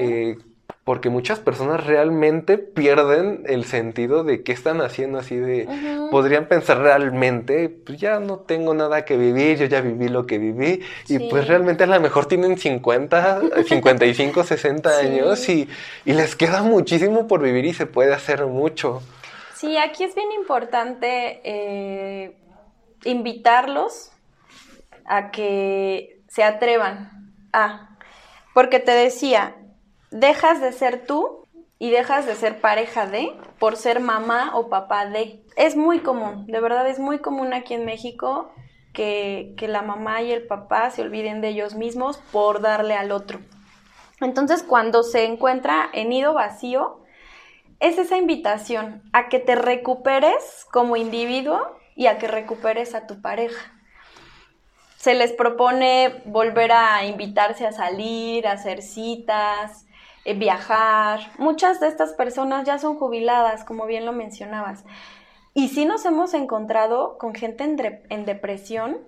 Porque muchas personas realmente pierden el sentido de qué están haciendo, así de, podrían pensar realmente, pues ya no tengo nada que vivir, yo ya viví lo que viví, y pues realmente a lo mejor tienen 50, 55, 60 años y les queda muchísimo por vivir y se puede hacer mucho. Sí, aquí es bien importante invitarlos a que se atrevan porque te decía, dejas de ser tú y dejas de ser pareja de por ser mamá o papá de. Es muy común, de verdad es muy común aquí en México que la mamá y el papá se olviden de ellos mismos por darle al otro. Entonces, cuando se encuentra en nido vacío, es esa invitación a que te recuperes como individuo y a que recuperes a tu pareja. Se les propone volver a invitarse a salir, a hacer citas, viajar. Muchas de estas personas ya son jubiladas, como bien lo mencionabas. Y sí nos hemos encontrado con gente en depresión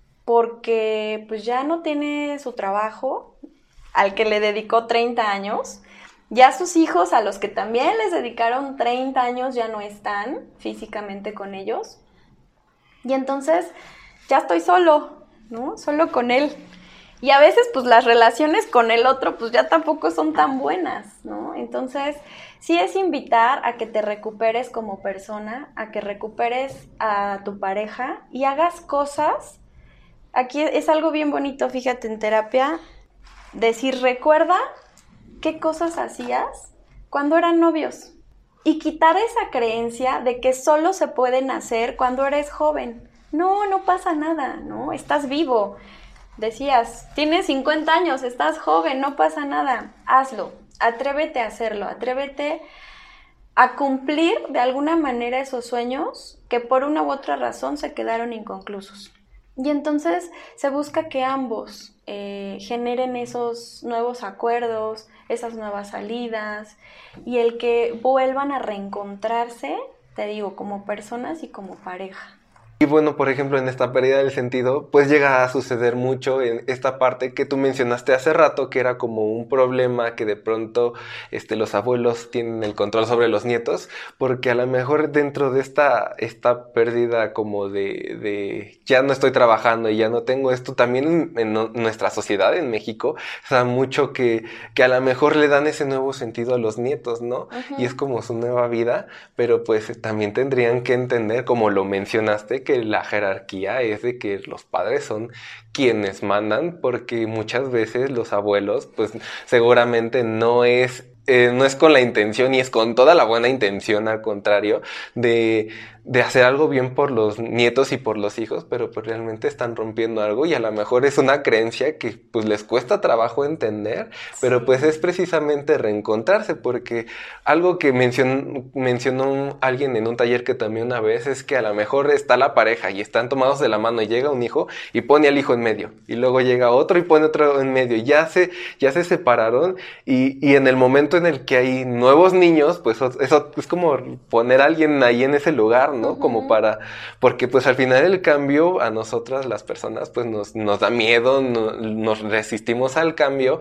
porque pues ya no tiene su trabajo al que le dedicó 30 años. Ya sus hijos, a los que también les dedicaron 30 años, ya no están físicamente con ellos. Y entonces ya estoy solo, ¿no? Solo con él. Y a veces, pues, las relaciones con el otro, pues, ya tampoco son tan buenas, ¿no? Entonces, sí es invitar a que te recuperes como persona, a que recuperes a tu pareja y hagas cosas. Aquí es algo bien bonito, fíjate, en terapia, decir, recuerda qué cosas hacías cuando eran novios. Y quitar esa creencia de que solo se pueden hacer cuando eres joven. No, no pasa nada, ¿no? Estás vivo. Decías, tienes 50 años, estás joven, no pasa nada, hazlo, atrévete a hacerlo, atrévete a cumplir de alguna manera esos sueños que por una u otra razón se quedaron inconclusos. Y entonces se busca que ambos generen esos nuevos acuerdos, esas nuevas salidas y el que vuelvan a reencontrarse, te digo, como personas y como pareja. Y bueno, por ejemplo, en esta pérdida del sentido, pues llega a suceder mucho en esta parte que tú mencionaste hace rato, que era como un problema que de pronto los abuelos tienen el control sobre los nietos, porque a lo mejor dentro de esta pérdida como de ya no estoy trabajando y ya no tengo esto, también en nuestra sociedad en México, o sea, mucho que a lo mejor le dan ese nuevo sentido a los nietos, ¿no? Y es como su nueva vida, pero pues también tendrían que entender, como lo mencionaste, que la jerarquía es de que los padres son quienes mandan, porque muchas veces los abuelos, pues seguramente no es con la intención y es con toda la buena intención, al contrario, de hacer algo bien por los nietos y por los hijos, pero pues realmente están rompiendo algo y a lo mejor es una creencia que pues les cuesta trabajo entender, pero pues es precisamente reencontrarse, porque algo que mencionó alguien en un taller que también una vez es que a lo mejor está la pareja y están tomados de la mano y llega un hijo y pone al hijo en medio y luego llega otro y pone otro en medio y ya se separaron y en el momento en el que hay nuevos niños, pues eso es como poner a alguien ahí en ese lugar, ¿no? Como porque pues al final el cambio a nosotras las personas pues nos da miedo, nos resistimos al cambio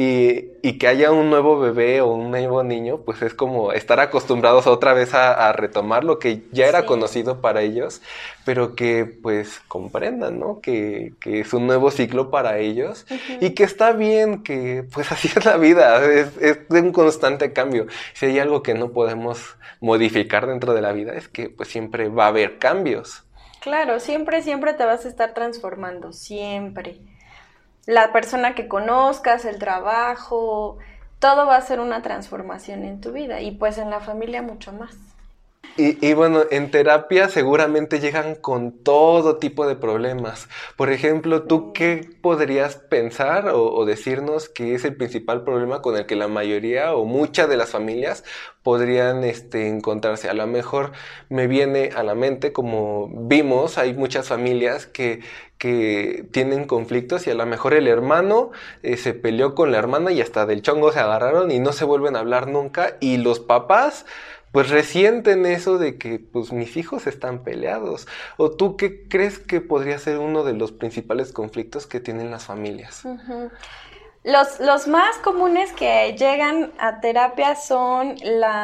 y que haya un nuevo bebé o un nuevo niño pues es como estar acostumbrados otra vez a retomar lo que ya era conocido para ellos, pero que pues comprendan, ¿no? Que es un nuevo ciclo para ellos y que está bien, que pues así es la vida, es de un constante cambio. Si hay algo que no podemos modificar dentro de la vida es que pues siempre va a haber cambios. Claro, siempre te vas a estar transformando, siempre. La persona que conozcas, el trabajo, todo va a ser una transformación en tu vida y pues en la familia mucho más. Y bueno, en terapia seguramente llegan con todo tipo de problemas. Por ejemplo, ¿tú qué podrías pensar o decirnos que es el principal problema con el que la mayoría o muchas de las familias podrían encontrarse? A lo mejor me viene a la mente, como vimos, hay muchas familias que tienen conflictos y a lo mejor el hermano se peleó con la hermana y hasta del chongo se agarraron y no se vuelven a hablar nunca, y los papás pues resienten eso de que pues mis hijos están peleados. ¿O tú qué crees que podría ser uno de los principales conflictos que tienen las familias? Uh-huh. Los más comunes que llegan a terapia son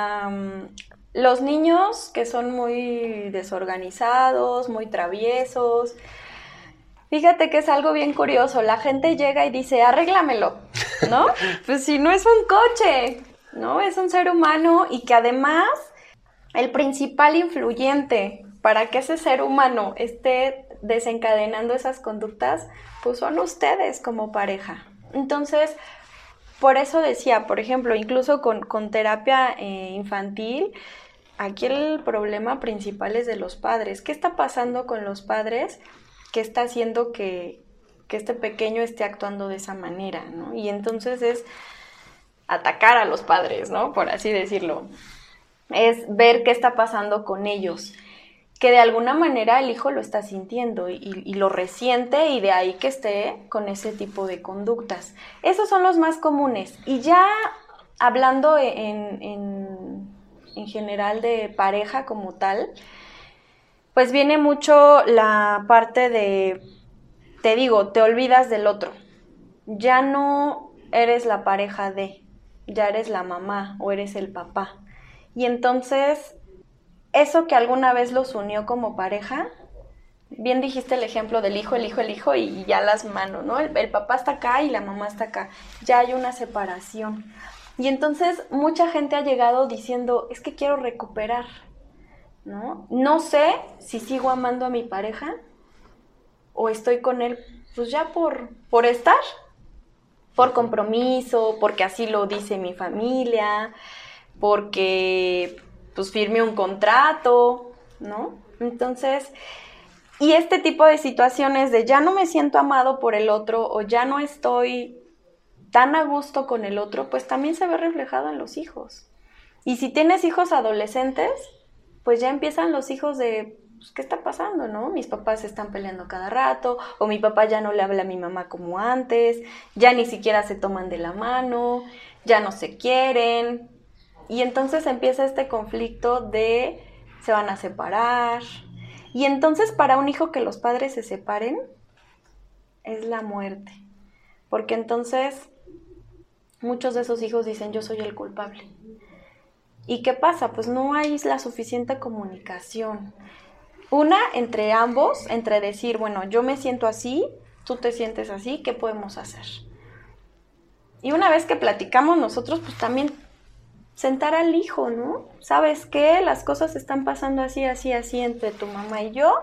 los niños que son muy desorganizados, muy traviesos. Fíjate que es algo bien curioso. La gente llega y dice, arréglamelo, ¿no? Pues si no es un coche, ¿no? Es un ser humano, y que además el principal influyente para que ese ser humano esté desencadenando esas conductas, pues son ustedes como pareja. Entonces, por eso decía, por ejemplo, incluso con terapia infantil, aquí el problema principal es de los padres. ¿Qué está pasando con los padres? ¿Qué está haciendo que este pequeño esté actuando de esa manera, ¿no? Y entonces es atacar a los padres, ¿no? Por así decirlo. Es ver qué está pasando con ellos, que de alguna manera el hijo lo está sintiendo y lo resiente, y de ahí que esté con ese tipo de conductas. Esos son los más comunes. Y ya hablando en general de pareja como tal, pues viene mucho la parte de, te digo, te olvidas del otro. Ya no eres la pareja de, ya eres la mamá o eres el papá. Y entonces, eso que alguna vez los unió como pareja, bien dijiste el ejemplo del hijo, el hijo, y ya las manos, ¿no? El papá está acá y la mamá está acá. Ya hay una separación. Y entonces, mucha gente ha llegado diciendo, es que quiero recuperar, ¿no? No sé si sigo amando a mi pareja o estoy con él, pues ya por estar, por compromiso, porque así lo dice mi familia, porque pues firmé un contrato, ¿no? Entonces, y este tipo de situaciones de ya no me siento amado por el otro o ya no estoy tan a gusto con el otro, pues también se ve reflejado en los hijos. Y si tienes hijos adolescentes, pues ya empiezan los hijos de, pues, ¿qué está pasando, no? Mis papás se están peleando cada rato, o mi papá ya no le habla a mi mamá como antes, ya ni siquiera se toman de la mano, ya no se quieren. Y entonces empieza este conflicto de se van a separar. Y entonces para un hijo que los padres se separen es la muerte. Porque entonces muchos de esos hijos dicen yo soy el culpable. ¿Y qué pasa? Pues no hay la suficiente comunicación. Una, entre ambos, entre decir, bueno, yo me siento así, tú te sientes así, ¿qué podemos hacer? Y una vez que platicamos nosotros, pues también sentar al hijo, ¿no? ¿Sabes qué? Las cosas están pasando así, así, así entre tu mamá y yo,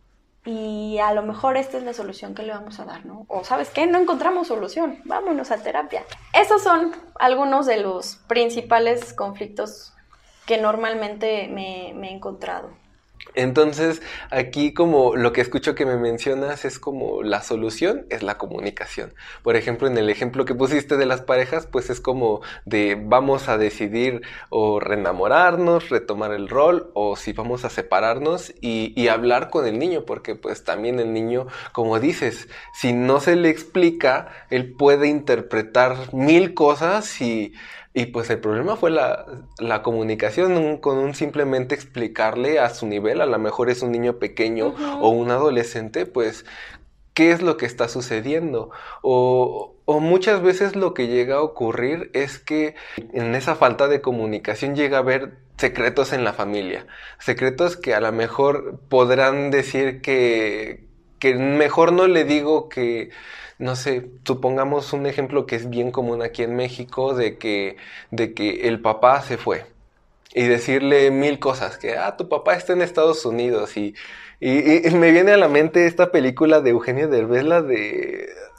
y a lo mejor esta es la solución que le vamos a dar, ¿no? O ¿sabes qué? No encontramos solución, vámonos a terapia. Esos son algunos de los principales conflictos que normalmente me he encontrado. Entonces, aquí como lo que escucho que me mencionas es como la solución es la comunicación. Por ejemplo, en el ejemplo que pusiste de las parejas, pues es como de vamos a decidir o reenamorarnos, retomar el rol, o si vamos a separarnos y hablar con el niño, porque pues también el niño, como dices, si no se le explica, él puede interpretar 1000 cosas y pues el problema fue la comunicación, con un simplemente explicarle a su nivel, a lo mejor es un niño pequeño o un adolescente, pues, ¿qué es lo que está sucediendo? O muchas veces lo que llega a ocurrir es que en esa falta de comunicación llega a haber secretos en la familia, secretos que a lo mejor podrán decir que mejor no le digo que... No sé, supongamos un ejemplo que es bien común aquí en México de que el papá se fue y decirle 1000 cosas, que tu papá está en Estados Unidos y me viene a la mente esta película de Eugenio Derbez, la de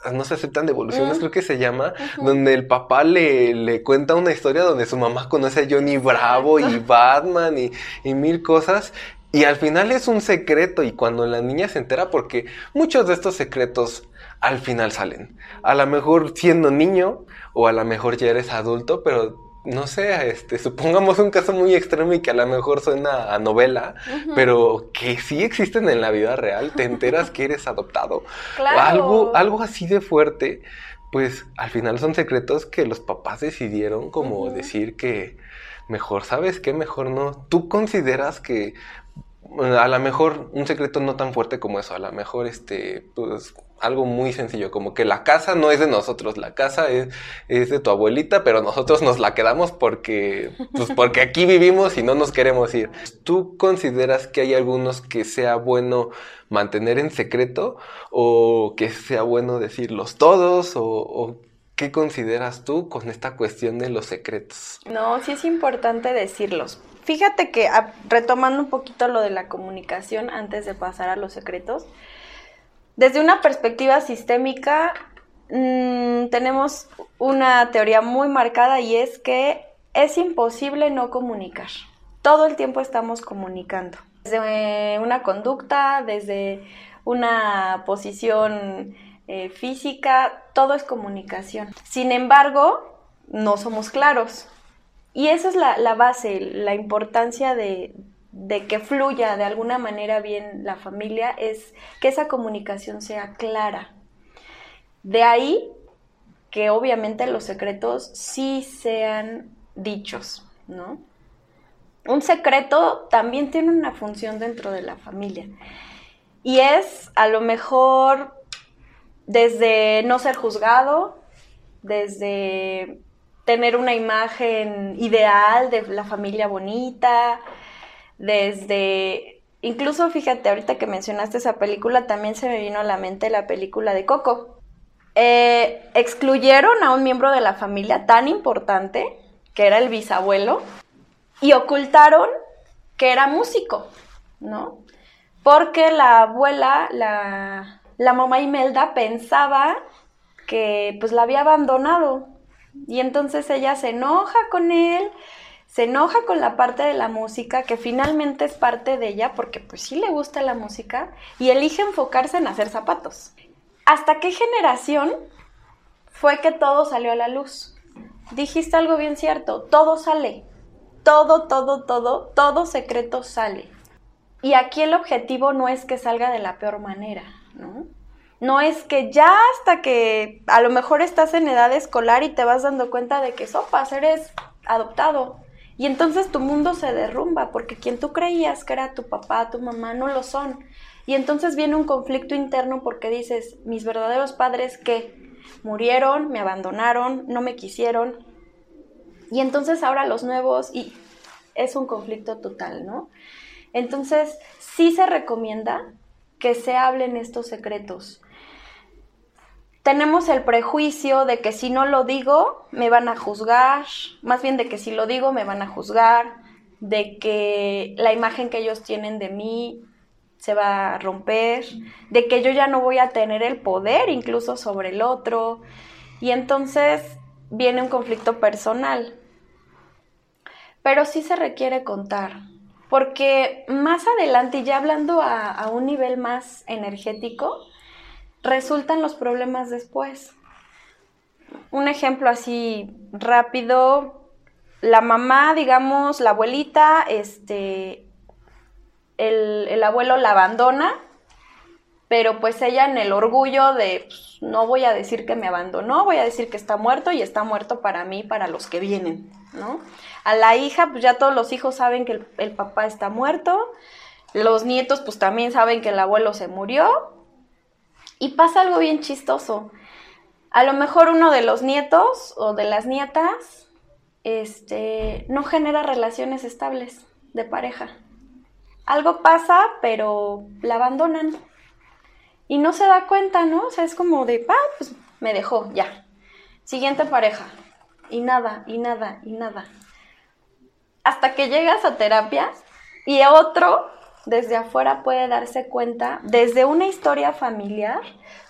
no se aceptan devoluciones, creo que se llama, Ujú. donde el papá le cuenta una historia donde su mamá conoce a Johnny Bravo y Batman y mil cosas, y al final es un secreto, y cuando la niña se entera, porque muchos de estos secretos al final salen, a lo mejor siendo niño, o a lo mejor ya eres adulto, pero no sé, supongamos un caso muy extremo y que a lo mejor suena a novela, Ujú. pero que sí existen en la vida real, te enteras que eres adoptado, Claro. algo así de fuerte, pues al final son secretos que los papás decidieron como Ujú. decir que mejor, ¿sabes qué? Mejor no. ¿Tú consideras que a lo mejor un secreto no tan fuerte como eso, a lo mejor pues algo muy sencillo, como que la casa no es de nosotros, la casa es de tu abuelita, pero nosotros nos la quedamos porque aquí vivimos y no nos queremos ir? ¿Tú consideras que hay algunos que sea bueno mantener en secreto o que sea bueno decirlos todos o qué consideras tú con esta cuestión de los secretos? No, sí es importante decirlos. Fíjate que, retomando un poquito lo de la comunicación antes de pasar a los secretos, desde una perspectiva sistémica, tenemos una teoría muy marcada y es que es imposible no comunicar. Todo el tiempo estamos comunicando. Desde una conducta, desde una posición física, todo es comunicación. Sin embargo, no somos claros. Y esa es la base, la importancia de que fluya de alguna manera bien la familia, es que esa comunicación sea clara. De ahí que obviamente los secretos sí sean dichos, ¿no? Un secreto también tiene una función dentro de la familia. Y es a lo mejor desde no ser juzgado, desde tener una imagen ideal de la familia bonita, desde... Incluso, fíjate, ahorita que mencionaste esa película, también se me vino a la mente la película de Coco. Excluyeron a un miembro de la familia tan importante, que era el bisabuelo, y ocultaron que era músico, ¿no? Porque la abuela, la mamá Imelda, pensaba que pues la había abandonado. Y entonces ella se enoja con él, se enoja con la parte de la música, que finalmente es parte de ella, porque pues sí le gusta la música, y elige enfocarse en hacer zapatos. ¿Hasta qué generación fue que todo salió a la luz? Dijiste algo bien cierto, todo sale, todo secreto sale. Y aquí el objetivo no es que salga de la peor manera, ¿no? No es que ya hasta que a lo mejor estás en edad escolar y te vas dando cuenta de que sopas, eres adoptado. Y entonces tu mundo se derrumba porque quien tú creías que era tu papá, tu mamá, no lo son. Y entonces viene un conflicto interno porque dices, mis verdaderos padres, ¿qué? Murieron, me abandonaron, no me quisieron. Y entonces ahora los nuevos, y es un conflicto total, ¿no? Entonces sí se recomienda que se hablen estos secretos. Tenemos el prejuicio de que si no lo digo me van a juzgar, más bien de que si lo digo me van a juzgar, de que la imagen que ellos tienen de mí se va a romper, de que yo ya no voy a tener el poder incluso sobre el otro, y entonces viene un conflicto personal. Pero sí se requiere contar, porque más adelante, y ya hablando a un nivel más energético, resultan los problemas después. Un ejemplo así rápido, la mamá, digamos, la abuelita, el abuelo la abandona, pero pues ella en el orgullo de, pues, no voy a decir que me abandonó, voy a decir que está muerto y está muerto para mí, para los que vienen, ¿no? A la hija, pues ya todos los hijos saben que el papá está muerto, los nietos pues también saben que el abuelo se murió, y pasa algo bien chistoso. A lo mejor uno de los nietos o de las nietas no genera relaciones estables de pareja. Algo pasa, pero la abandonan. Y no se da cuenta, ¿no? O sea, es como de, pues me dejó, ya. Siguiente pareja. Y nada, y nada, y nada. Hasta que llegas a terapia y otro desde afuera puede darse cuenta, desde una historia familiar,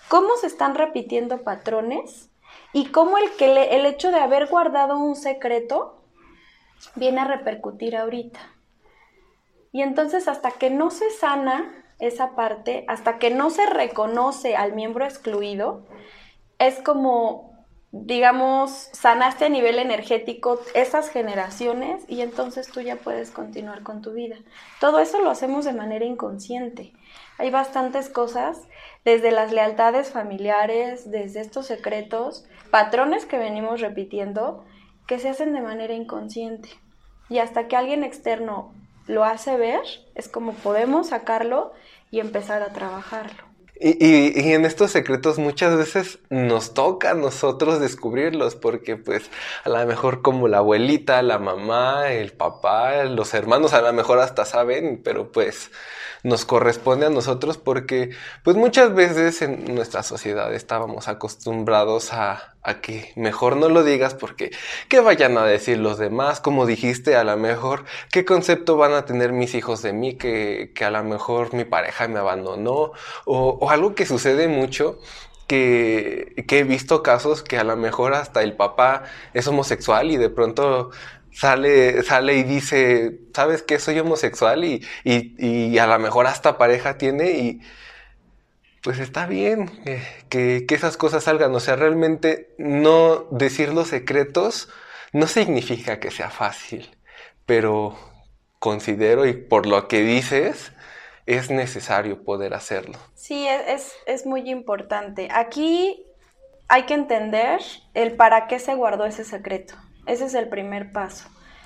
cómo se están repitiendo patrones y cómo el hecho de haber guardado un secreto viene a repercutir ahorita. Y entonces hasta que no se sana esa parte, hasta que no se reconoce al miembro excluido, es como, digamos, sanaste a nivel energético esas generaciones y entonces tú ya puedes continuar con tu vida. Todo eso lo hacemos de manera inconsciente. Hay bastantes cosas, desde las lealtades familiares, desde estos secretos, patrones que venimos repitiendo, que se hacen de manera inconsciente. Y hasta que alguien externo lo hace ver, es como podemos sacarlo y empezar a trabajarlo. Y en estos secretos muchas veces nos toca a nosotros descubrirlos, porque pues a lo mejor como la abuelita, la mamá, el papá, los hermanos a lo mejor hasta saben, pero pues nos corresponde a nosotros porque pues muchas veces en nuestra sociedad estábamos acostumbrados a que mejor no lo digas porque qué vayan a decir los demás, como dijiste, a lo mejor qué concepto van a tener mis hijos de mí, que a lo mejor mi pareja me abandonó, o algo que sucede mucho, que he visto casos que a lo mejor hasta el papá es homosexual y de pronto sale y dice, ¿sabes qué? Soy homosexual y a lo mejor hasta pareja tiene y pues está bien que esas cosas salgan. O sea, realmente no decir los secretos no significa que sea fácil, pero considero y por lo que dices es necesario poder hacerlo. Sí, es muy importante. Aquí hay que entender el para qué se guardó ese secreto. Ese es el primer paso.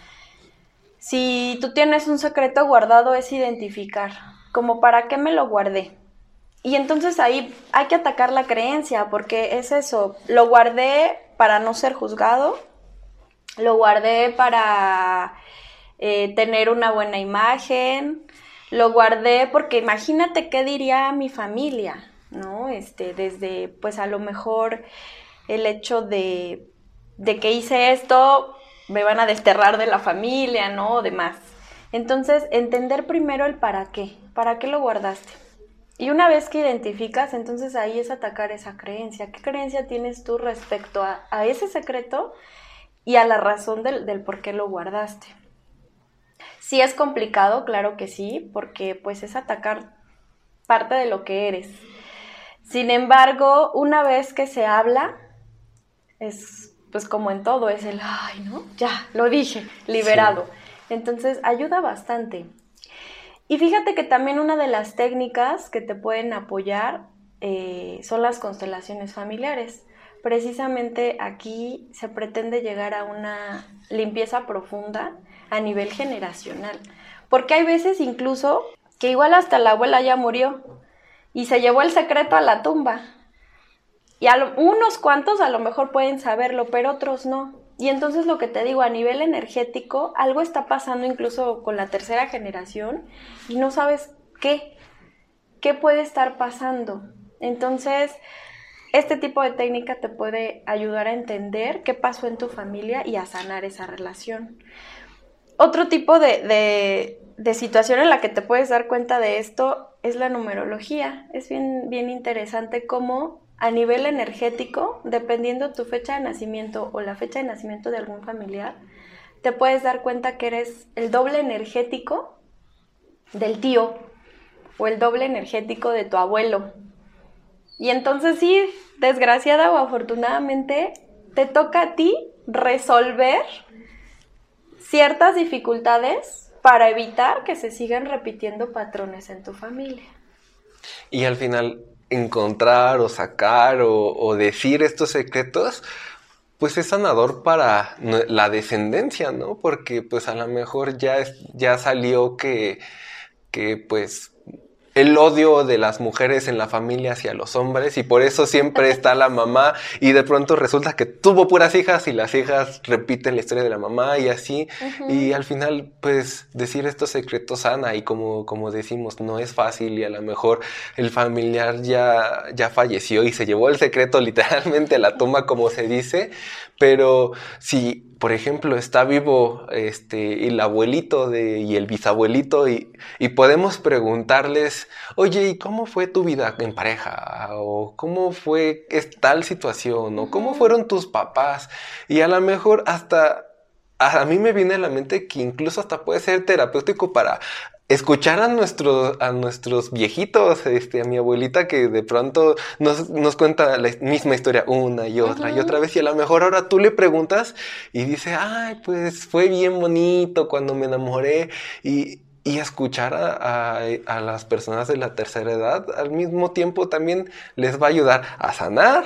Si tú tienes un secreto guardado, es identificar, como para qué me lo guardé. Y entonces ahí hay que atacar la creencia, porque es eso, lo guardé para no ser juzgado, lo guardé para tener una buena imagen, lo guardé porque imagínate qué diría mi familia, ¿no? Desde, pues a lo mejor el hecho de que hice esto, me van a desterrar de la familia, ¿no? O demás. Entonces, entender primero el para qué lo guardaste. Y una vez que identificas, entonces ahí es atacar esa creencia. ¿Qué creencia tienes tú respecto a ese secreto y a la razón del por qué lo guardaste? Sí es complicado, claro que sí, porque pues es atacar parte de lo que eres. Sin embargo, una vez que se habla, es pues como en todo, es el, ay, ¿no? Ya, lo dije, liberado. Sí. Entonces, ayuda bastante. Y fíjate que también una de las técnicas que te pueden apoyar son las constelaciones familiares. Precisamente aquí se pretende llegar a una limpieza profunda a nivel generacional. Porque hay veces incluso que igual hasta la abuela ya murió y se llevó el secreto a la tumba. Y unos cuantos a lo mejor pueden saberlo, pero otros no. Y entonces lo que te digo, a nivel energético, algo está pasando incluso con la tercera generación y no sabes qué puede estar pasando. Entonces, este tipo de técnica te puede ayudar a entender qué pasó en tu familia y a sanar esa relación. Otro tipo de situación en la que te puedes dar cuenta de esto es la numerología. Es bien interesante cómo a nivel energético, dependiendo tu fecha de nacimiento o la fecha de nacimiento de algún familiar, te puedes dar cuenta que eres el doble energético del tío o el doble energético de tu abuelo. Y entonces sí, desgraciada o afortunadamente, te toca a ti resolver ciertas dificultades para evitar que se sigan repitiendo patrones en tu familia. Y al final encontrar o sacar o decir estos secretos, pues es sanador para la descendencia, ¿no? Porque pues a lo mejor ya salió que pues el odio de las mujeres en la familia hacia los hombres y por eso siempre está la mamá y de pronto resulta que tuvo puras hijas y las hijas repiten la historia de la mamá y así. Uh-huh. Y al final pues decir estos secretos sana y como decimos no es fácil y a lo mejor el familiar ya falleció y se llevó el secreto literalmente a la tumba como se dice, Pero si, por ejemplo, está vivo el abuelito y el bisabuelito y podemos preguntarles, oye, ¿y cómo fue tu vida en pareja? O ¿cómo fue tal situación? O ¿cómo fueron tus papás? Y a lo mejor hasta a mí me viene a la mente que incluso hasta puede ser terapéutico para escuchar a nuestros viejitos, a mi abuelita que de pronto nos cuenta la misma historia una y otra vez, y a lo mejor ahora tú le preguntas y dice, ay, pues fue bien bonito cuando me enamoré, y escuchar a las personas de la tercera edad al mismo tiempo también les va a ayudar a sanar,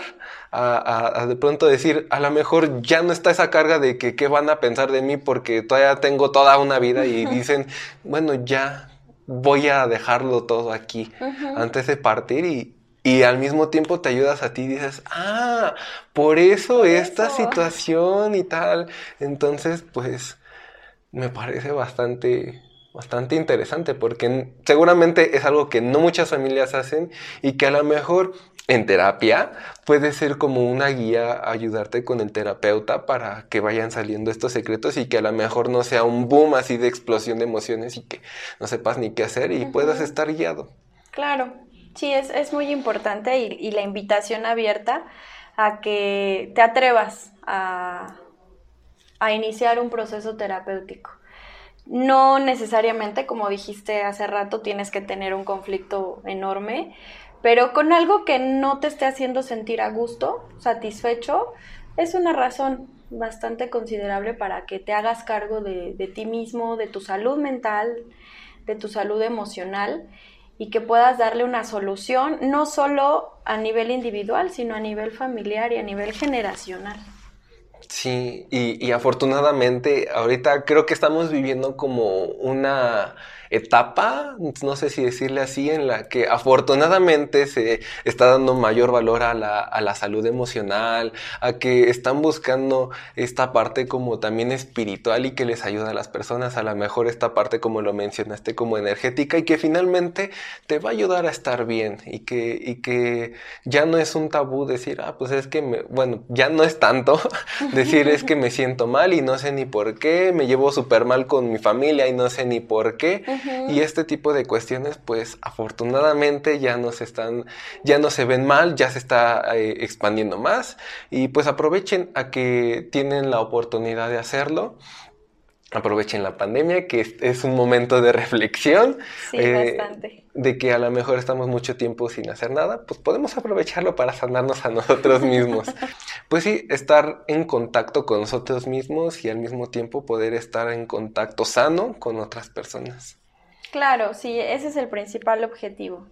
a de pronto decir, a lo mejor ya no está esa carga de que qué van a pensar de mí porque todavía tengo toda una vida y dicen, bueno, ya voy a dejarlo todo aquí antes de partir y al mismo tiempo te ayudas a ti y dices, por eso esta situación y tal. Entonces, pues, me parece bastante interesante porque seguramente es algo que no muchas familias hacen y que a lo mejor en terapia puede ser como una guía a ayudarte con el terapeuta para que vayan saliendo estos secretos y que a lo mejor no sea un boom así de explosión de emociones y que no sepas ni qué hacer y puedas estar guiado. Claro, sí, es muy importante y la invitación abierta a que te atrevas a iniciar un proceso terapéutico. No necesariamente, como dijiste hace rato, tienes que tener un conflicto enorme, pero con algo que no te esté haciendo sentir a gusto, satisfecho, es una razón bastante considerable para que te hagas cargo de ti mismo, de tu salud mental, de tu salud emocional y que puedas darle una solución, no solo a nivel individual, sino a nivel familiar y a nivel generacional. Sí, y afortunadamente ahorita creo que estamos viviendo como una etapa, no sé si decirle así, en la que afortunadamente se está dando mayor valor a la salud emocional, a que están buscando esta parte como también espiritual y que les ayuda a las personas, a lo mejor esta parte como lo mencionaste como energética y que finalmente te va a ayudar a estar bien y que ya no es un tabú decir, pues es que, bueno, ya no es tanto decir es que me siento mal y no sé ni por qué, me llevo súper mal con mi familia y no sé ni por qué. Y este tipo de cuestiones, pues afortunadamente ya no se ven mal, ya se está expandiendo más. Y pues aprovechen a que tienen la oportunidad de hacerlo. Aprovechen la pandemia, que es un momento de reflexión. Sí, bastante. De que a lo mejor estamos mucho tiempo sin hacer nada, pues podemos aprovecharlo para sanarnos a nosotros mismos. Pues sí, estar en contacto con nosotros mismos y al mismo tiempo poder estar en contacto sano con otras personas. Claro, sí, ese es el principal objetivo.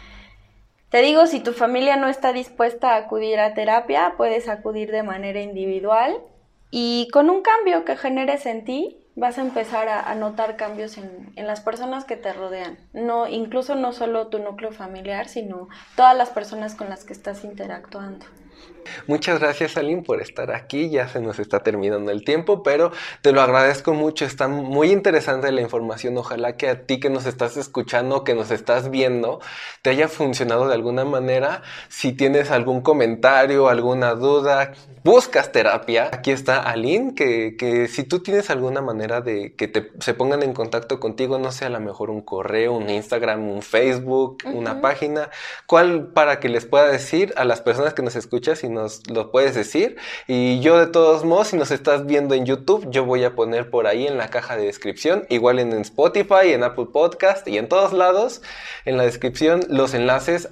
Te digo, si tu familia no está dispuesta a acudir a terapia, puedes acudir de manera individual y con un cambio que generes en ti, vas a empezar a notar cambios en las personas que te rodean. No, incluso no solo tu núcleo familiar, sino todas las personas con las que estás interactuando. Muchas gracias, Aline, por estar aquí. Ya se nos está terminando el tiempo, pero te lo agradezco mucho. Está muy interesante la información. Ojalá que a ti que nos estás escuchando, que nos estás viendo, te haya funcionado de alguna manera. Si tienes algún comentario, alguna duda, buscas terapia. Aquí está Aline, que si tú tienes alguna manera de que se pongan en contacto contigo, no sé, a lo mejor un correo, un Instagram, un Facebook, una página, ¿cuál para que les pueda decir a las personas que nos escuchan si nos lo puedes decir? Y yo de todos modos, si nos estás viendo en YouTube, yo voy a poner por ahí en la caja de descripción, igual en Spotify, en Apple Podcast y en todos lados, en la descripción, los enlaces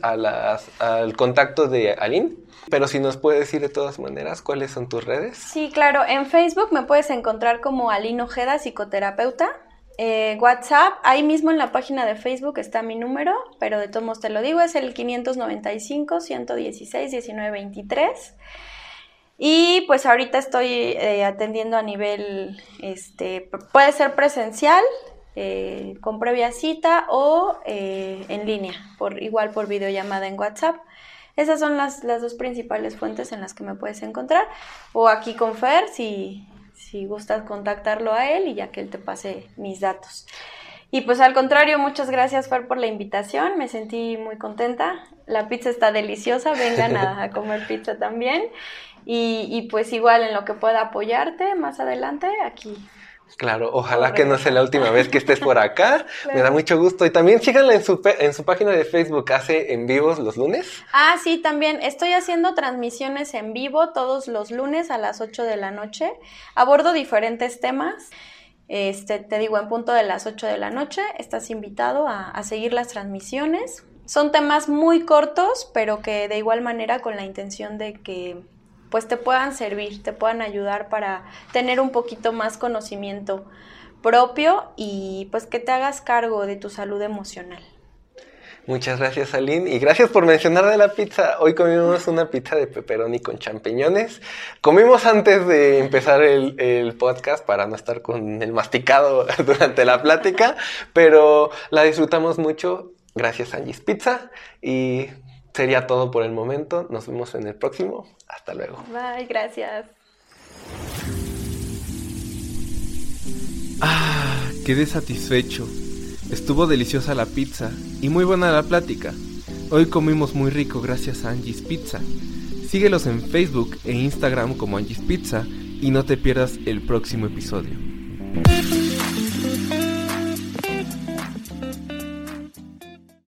al contacto de Aline. Pero si nos puedes decir de todas maneras, ¿cuáles son tus redes? Sí, claro, en Facebook me puedes encontrar como Aline Ojeda, psicoterapeuta. WhatsApp, ahí mismo en la página de Facebook está mi número, pero de todos modos te lo digo, es el 595-116-1923. Y pues ahorita estoy atendiendo a nivel, puede ser presencial, con previa cita o en línea, igual por videollamada en WhatsApp. Esas son las dos principales fuentes en las que me puedes encontrar. O aquí con Fer, si gustas contactarlo a él y ya que él te pase mis datos. Y pues al contrario, muchas gracias, Fer, por la invitación. Me sentí muy contenta. La pizza está deliciosa, vengan a comer pizza también. Y pues igual en lo que pueda apoyarte más adelante, aquí. Claro, ojalá que no sea la última vez que estés por acá. Claro. Me da mucho gusto. Y también síganla en su página de Facebook. ¿Hace en vivos los lunes? Ah, sí, también. Estoy haciendo transmisiones en vivo todos los lunes a las 8 de la noche. Abordo diferentes temas. Te digo, en punto de las 8 de la noche estás invitado a seguir las transmisiones. Son temas muy cortos, pero que de igual manera con la intención de que pues te puedan servir, te puedan ayudar para tener un poquito más conocimiento propio y pues que te hagas cargo de tu salud emocional. Muchas gracias, Aline, y gracias por mencionar de la pizza. Hoy comimos una pizza de pepperoni con champiñones. Comimos antes de empezar el podcast para no estar con el masticado durante la plática, pero la disfrutamos mucho. Gracias, Angie's Pizza, y sería todo por el momento. Nos vemos en el próximo. Hasta luego. Bye, gracias. Quedé satisfecho. Estuvo deliciosa la pizza y muy buena la plática. Hoy comimos muy rico gracias a Angie's Pizza. Síguelos en Facebook e Instagram como Angie's Pizza y no te pierdas el próximo episodio.